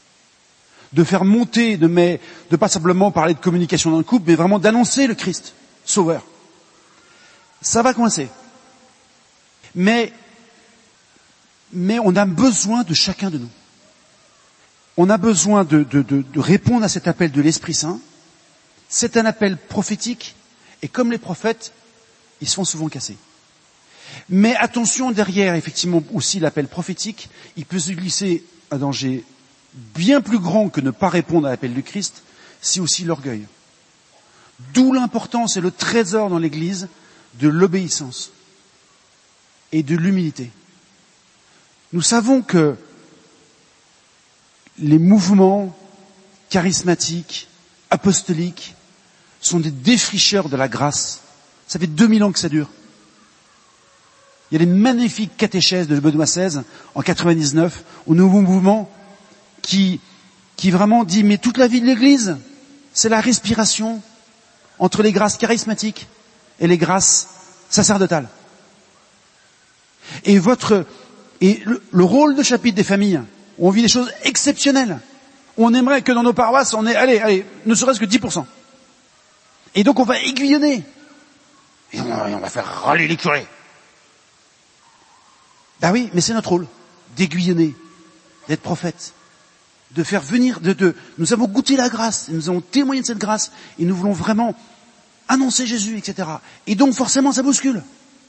De faire monter, de, mais, de pas simplement parler de communication dans le couple, mais vraiment d'annoncer le Christ, sauveur. Ça va coincer. Mais, mais on a besoin de chacun de nous. On a besoin de, de, de, de répondre à cet appel de l'Esprit Saint. C'est un appel prophétique, et comme les prophètes, ils se font souvent casser. Mais attention, derrière, effectivement, aussi l'appel prophétique, il peut se glisser un danger bien plus grand que ne pas répondre à l'appel du Christ, c'est aussi l'orgueil. D'où l'importance et le trésor dans l'Église de l'obéissance et de l'humilité. Nous savons que les mouvements charismatiques, apostoliques, sont des défricheurs de la grâce. Ça fait deux mille ans que ça dure. Il y a des magnifiques catéchèses de Benoît seize en quatre-vingt-dix-neuf au Nouveau Mouvement qui, qui vraiment dit mais toute la vie de l'Église, c'est la respiration entre les grâces charismatiques et les grâces sacerdotales. Et votre et le, le rôle de chapitre des familles, où on vit des choses exceptionnelles. On aimerait que dans nos paroisses, on ait, allez, allez, ne serait-ce que dix pour cent. Et donc on va aiguillonner. Et on va, et on va faire râler les curés. Ben oui, mais c'est notre rôle, d'aiguillonner, d'être prophète, de faire venir, de, de, nous avons goûté la grâce, nous avons témoigné de cette grâce, et nous voulons vraiment annoncer Jésus, et cetera. Et donc forcément ça bouscule.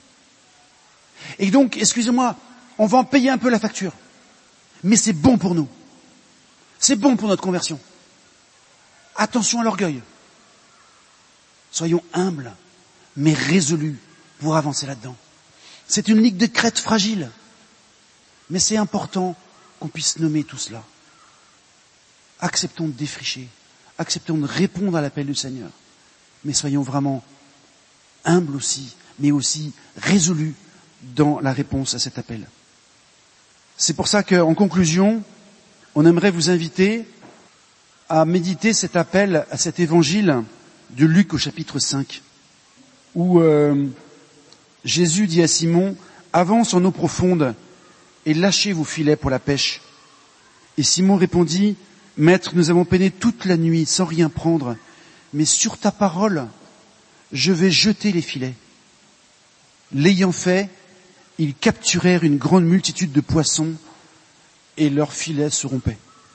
Et donc, excusez-moi, on va en payer un peu la facture. Mais c'est bon pour nous. C'est bon pour notre conversion. Attention à l'orgueil. Soyons humbles, mais résolus pour avancer là-dedans. C'est une ligue de crête fragile. Mais c'est important qu'on puisse nommer tout cela. Acceptons de défricher. Acceptons de répondre à l'appel du Seigneur. Mais soyons vraiment humbles aussi, mais aussi résolus dans la réponse à cet appel. C'est pour ça qu'en conclusion, on aimerait vous inviter à méditer cet appel, à cet évangile de Luc au chapitre cinq, où euh, Jésus dit à Simon, « Avance en eau profonde et lâchez vos filets pour la pêche. » Et Simon répondit, « Maître, nous avons peiné toute la nuit sans rien prendre, mais sur ta parole, je vais jeter les filets. » L'ayant fait, ils capturèrent une grande multitude de poissons et leurs filets se rompaient.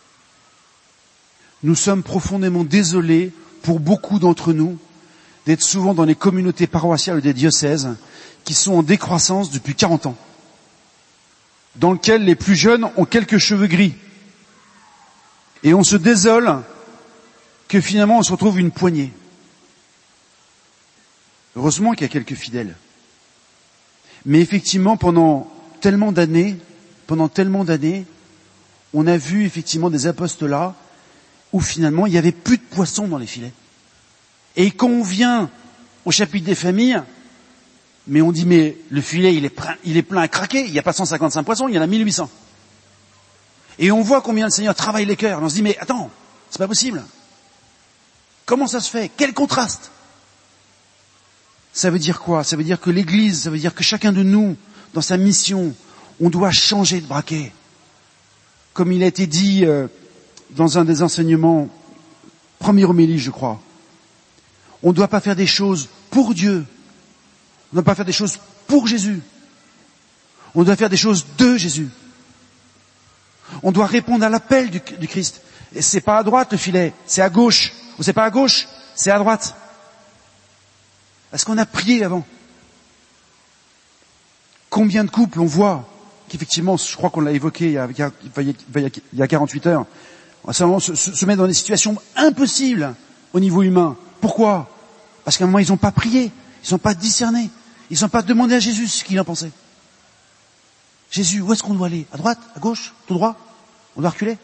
Nous sommes profondément désolés pour beaucoup d'entre nous d'être souvent dans les communautés paroissiales ou des diocèses qui sont en décroissance depuis quarante ans, dans lesquels les plus jeunes ont quelques cheveux gris. Et on se désole que finalement on se retrouve une poignée. Heureusement qu'il y a quelques fidèles. Mais effectivement, pendant tellement d'années, pendant tellement d'années, on a vu effectivement des apostolats où finalement il n'y avait plus de poissons dans les filets. Et quand on vient au chapitre des familles, mais on dit mais le filet il est plein, il est plein à craquer, il n'y a pas cent cinquante-cinq poissons, il y en a mille huit cents. Et on voit combien le Seigneur travaille les cœurs. Et on se dit mais attends, c'est pas possible. Comment ça se fait? Quel contraste! Ça veut dire quoi? Ça veut dire que l'Église, ça veut dire que chacun de nous, dans sa mission, on doit changer de braquet. Comme il a été dit euh, dans un des enseignements, première homélie, je crois. On ne doit pas faire des choses pour Dieu. On ne doit pas faire des choses pour Jésus. On doit faire des choses de Jésus. On doit répondre à l'appel du, du Christ. Et c'est pas à droite le filet, c'est à gauche. Ou c'est pas à gauche, c'est à droite. Est-ce qu'on a prié avant? Combien de couples on voit qu'effectivement, je crois qu'on l'a évoqué il y a, il y a, il y a quarante-huit heures, se, se, se mettre dans des situations impossibles au niveau humain. Pourquoi? Parce qu'à un moment, ils n'ont pas prié, ils n'ont pas discerné, ils n'ont pas demandé à Jésus ce qu'il en pensait. Jésus, où est-ce qu'on doit aller? À droite? À gauche? Tout droit? On doit reculer?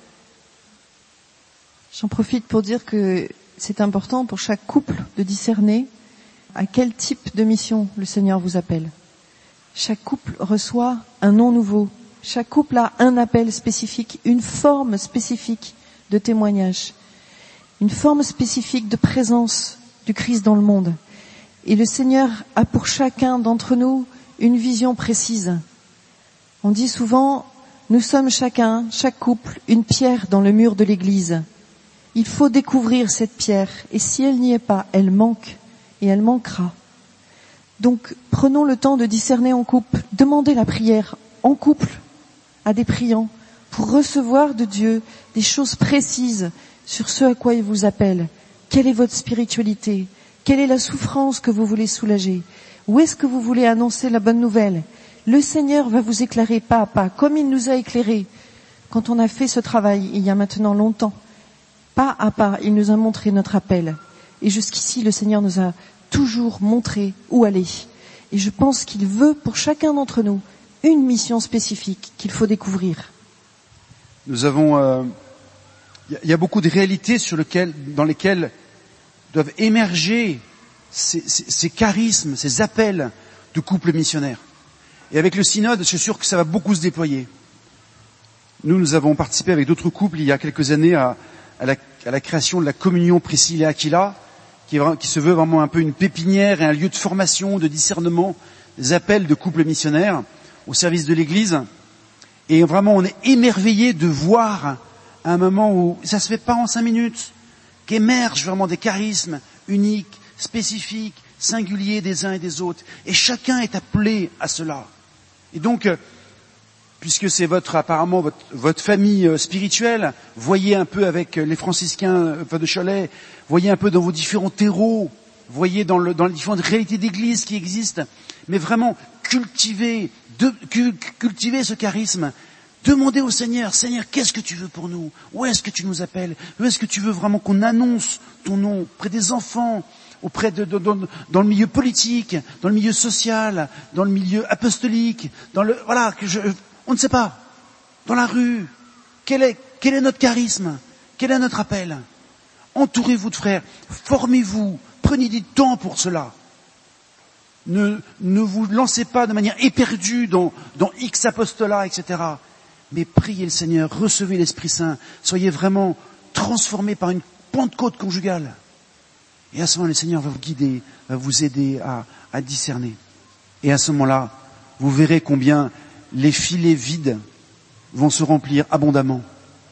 J'en profite pour dire que c'est important pour chaque couple de discerner à quel type de mission le Seigneur vous appelle. Chaque couple reçoit un nom nouveau. Chaque couple a un appel spécifique, une forme spécifique de témoignage, une forme spécifique de présence du Christ dans le monde. Et le Seigneur a pour chacun d'entre nous une vision précise. On dit souvent, nous sommes chacun, chaque couple, une pierre dans le mur de l'Église. Il faut découvrir cette pierre, et si elle n'y est pas, elle manque. Et elle manquera. Donc, prenons le temps de discerner en couple, demandez la prière en couple à des priants pour recevoir de Dieu des choses précises sur ce à quoi il vous appelle. Quelle est votre spiritualité? Quelle est la souffrance que vous voulez soulager? Où est-ce que vous voulez annoncer la bonne nouvelle? Le Seigneur va vous éclairer pas à pas, comme il nous a éclairés quand on a fait ce travail il y a maintenant longtemps. Pas à pas, il nous a montré notre appel. Et jusqu'ici, le Seigneur nous a toujours montré où aller. Et je pense qu'il veut pour chacun d'entre nous une mission spécifique qu'il faut découvrir. Nous avons, euh, y, y a beaucoup de réalités sur lesquelles, dans lesquelles doivent émerger ces, ces, ces charismes, ces appels de couples missionnaires. Et avec le synode, je suis sûr que ça va beaucoup se déployer. Nous, nous avons participé avec d'autres couples il y a quelques années à, à, la, à la création de la communion Priscille et Aquila, qui, est, qui se veut vraiment un peu une pépinière et un lieu de formation, de discernement, des appels de couples missionnaires au service de l'Église. Et vraiment, on est émerveillé de voir un moment où ça se fait pas en cinq minutes, qu'émergent vraiment des charismes uniques, spécifique, singulier des uns et des autres. Et chacun est appelé à cela. Et donc, puisque c'est votre, apparemment, votre, votre famille spirituelle, voyez un peu avec les franciscains de Cholet, voyez un peu dans vos différents terreaux, voyez dans, le, dans les différentes réalités d'église qui existent, mais vraiment cultivez, de, cultivez ce charisme. Demandez au Seigneur, Seigneur, qu'est-ce que tu veux pour nous? Où est-ce que tu nous appelles? Où est-ce que tu veux vraiment qu'on annonce ton nom auprès des enfants, auprès de, de, de dans le milieu politique, dans le milieu social, dans le milieu apostolique, dans le voilà, que je, on ne sait pas, dans la rue. Quel est quel est notre charisme? Quel est notre appel? Entourez-vous de frères, formez-vous, prenez du temps pour cela. Ne, ne vous lancez pas de manière éperdue dans, dans X apostolat, et cetera. Mais priez le Seigneur, recevez l'Esprit Saint, soyez vraiment transformés par une Pentecôte conjugale. Et à ce moment, le Seigneur va vous guider, va vous aider à, à discerner. Et à ce moment-là, vous verrez combien les filets vides vont se remplir abondamment.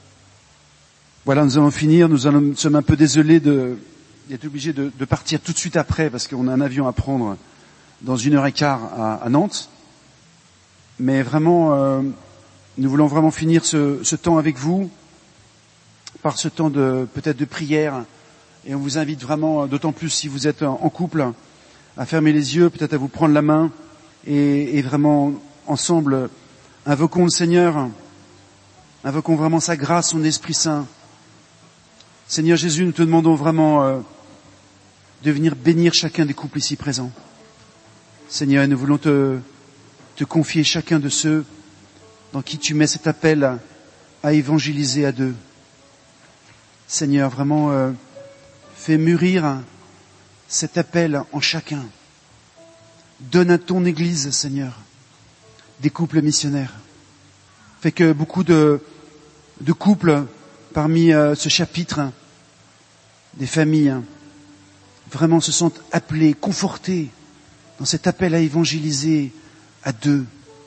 Voilà, nous allons finir. Nous, allons, nous sommes un peu désolés de, d'être obligés de, de partir tout de suite après parce qu'on a un avion à prendre dans une heure et quart à, à Nantes. Mais vraiment, euh, nous voulons vraiment finir ce, ce temps avec vous par ce temps de peut-être de prière. Et on vous invite vraiment, d'autant plus si vous êtes en couple, à fermer les yeux, peut-être à vous prendre la main et, et vraiment ensemble invoquons le Seigneur, invoquons vraiment sa grâce, son Esprit Saint. Seigneur Jésus, nous te demandons vraiment euh, de venir bénir chacun des couples ici présents. Seigneur, nous voulons te, te confier chacun de ceux dans qui tu mets cet appel à, à évangéliser à deux. Seigneur, vraiment, euh, fais mûrir cet appel en chacun. Donne à ton Église, Seigneur, des couples missionnaires. Fais que beaucoup de, de couples parmi euh, ce chapitre, des familles, vraiment se sentent appelés, confortés dans cet appel à évangéliser à deux.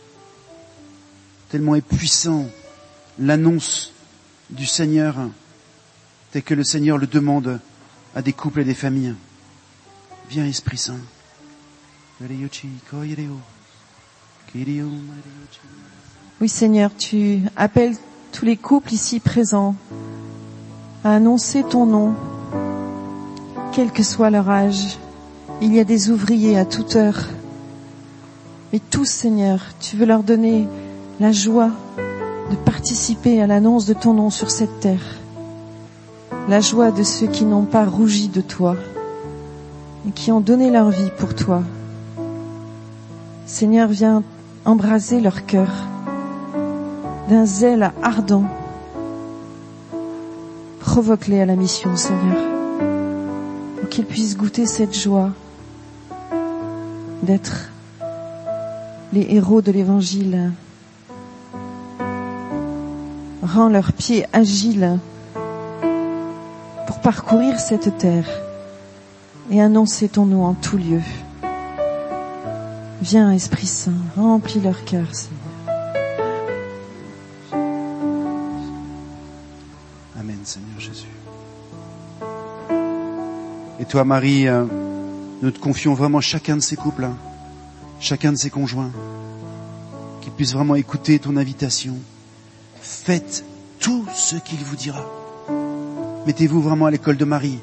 Tellement est puissant l'annonce du Seigneur, tel que le Seigneur le demande à des couples et des familles. Viens, Esprit Saint. Oui, Seigneur, tu appelles tous les couples ici présents à annoncer ton nom, quel que soit leur âge. Il y a des ouvriers à toute heure. Mais tous, Seigneur, tu veux leur donner la joie de participer à l'annonce de ton nom sur cette terre. La joie de ceux qui n'ont pas rougi de toi et qui ont donné leur vie pour toi. Seigneur, viens embraser leur cœur d'un zèle ardent. Provoque-les à la mission, Seigneur, pour qu'ils puissent goûter cette joie d'être les héros de l'Évangile. Rends leurs pieds agiles pour parcourir cette terre et annoncer ton nom en tout lieu. Viens, Esprit Saint, remplis leur cœur, Seigneur. Amen, Seigneur Jésus. Et toi, Marie, euh, nous te confions vraiment chacun de ces couples, hein, chacun de ces conjoints, qu'ils puissent vraiment écouter ton invitation. Faites tout ce qu'il vous dira. Mettez-vous vraiment à l'école de Marie,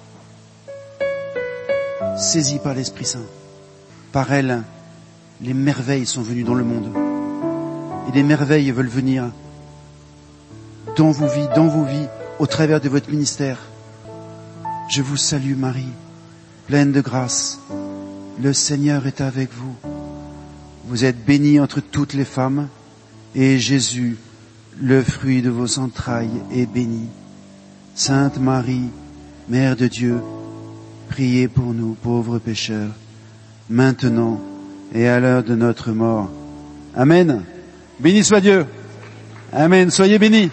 saisis par l'Esprit Saint. Par elle, les merveilles sont venues dans le monde. Et les merveilles veulent venir dans vos vies, dans vos vies, au travers de votre ministère. Je vous salue, Marie, pleine de grâce. Le Seigneur est avec vous. Vous êtes bénie entre toutes les femmes, et Jésus, le fruit de vos entrailles, est béni. Sainte Marie, Mère de Dieu, priez pour nous, pauvres pécheurs, maintenant et à l'heure de notre mort. Amen. Béni soit Dieu. Amen. Soyez bénis.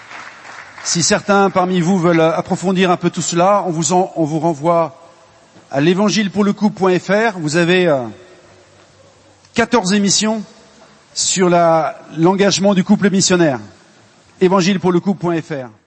Si certains parmi vous veulent approfondir un peu tout cela, on vous, en, on vous renvoie à l'évangile pour le couple point F R, vous avez euh, quatorze émissions sur la, l'engagement du couple missionnaire. évangile pour le couple point F R.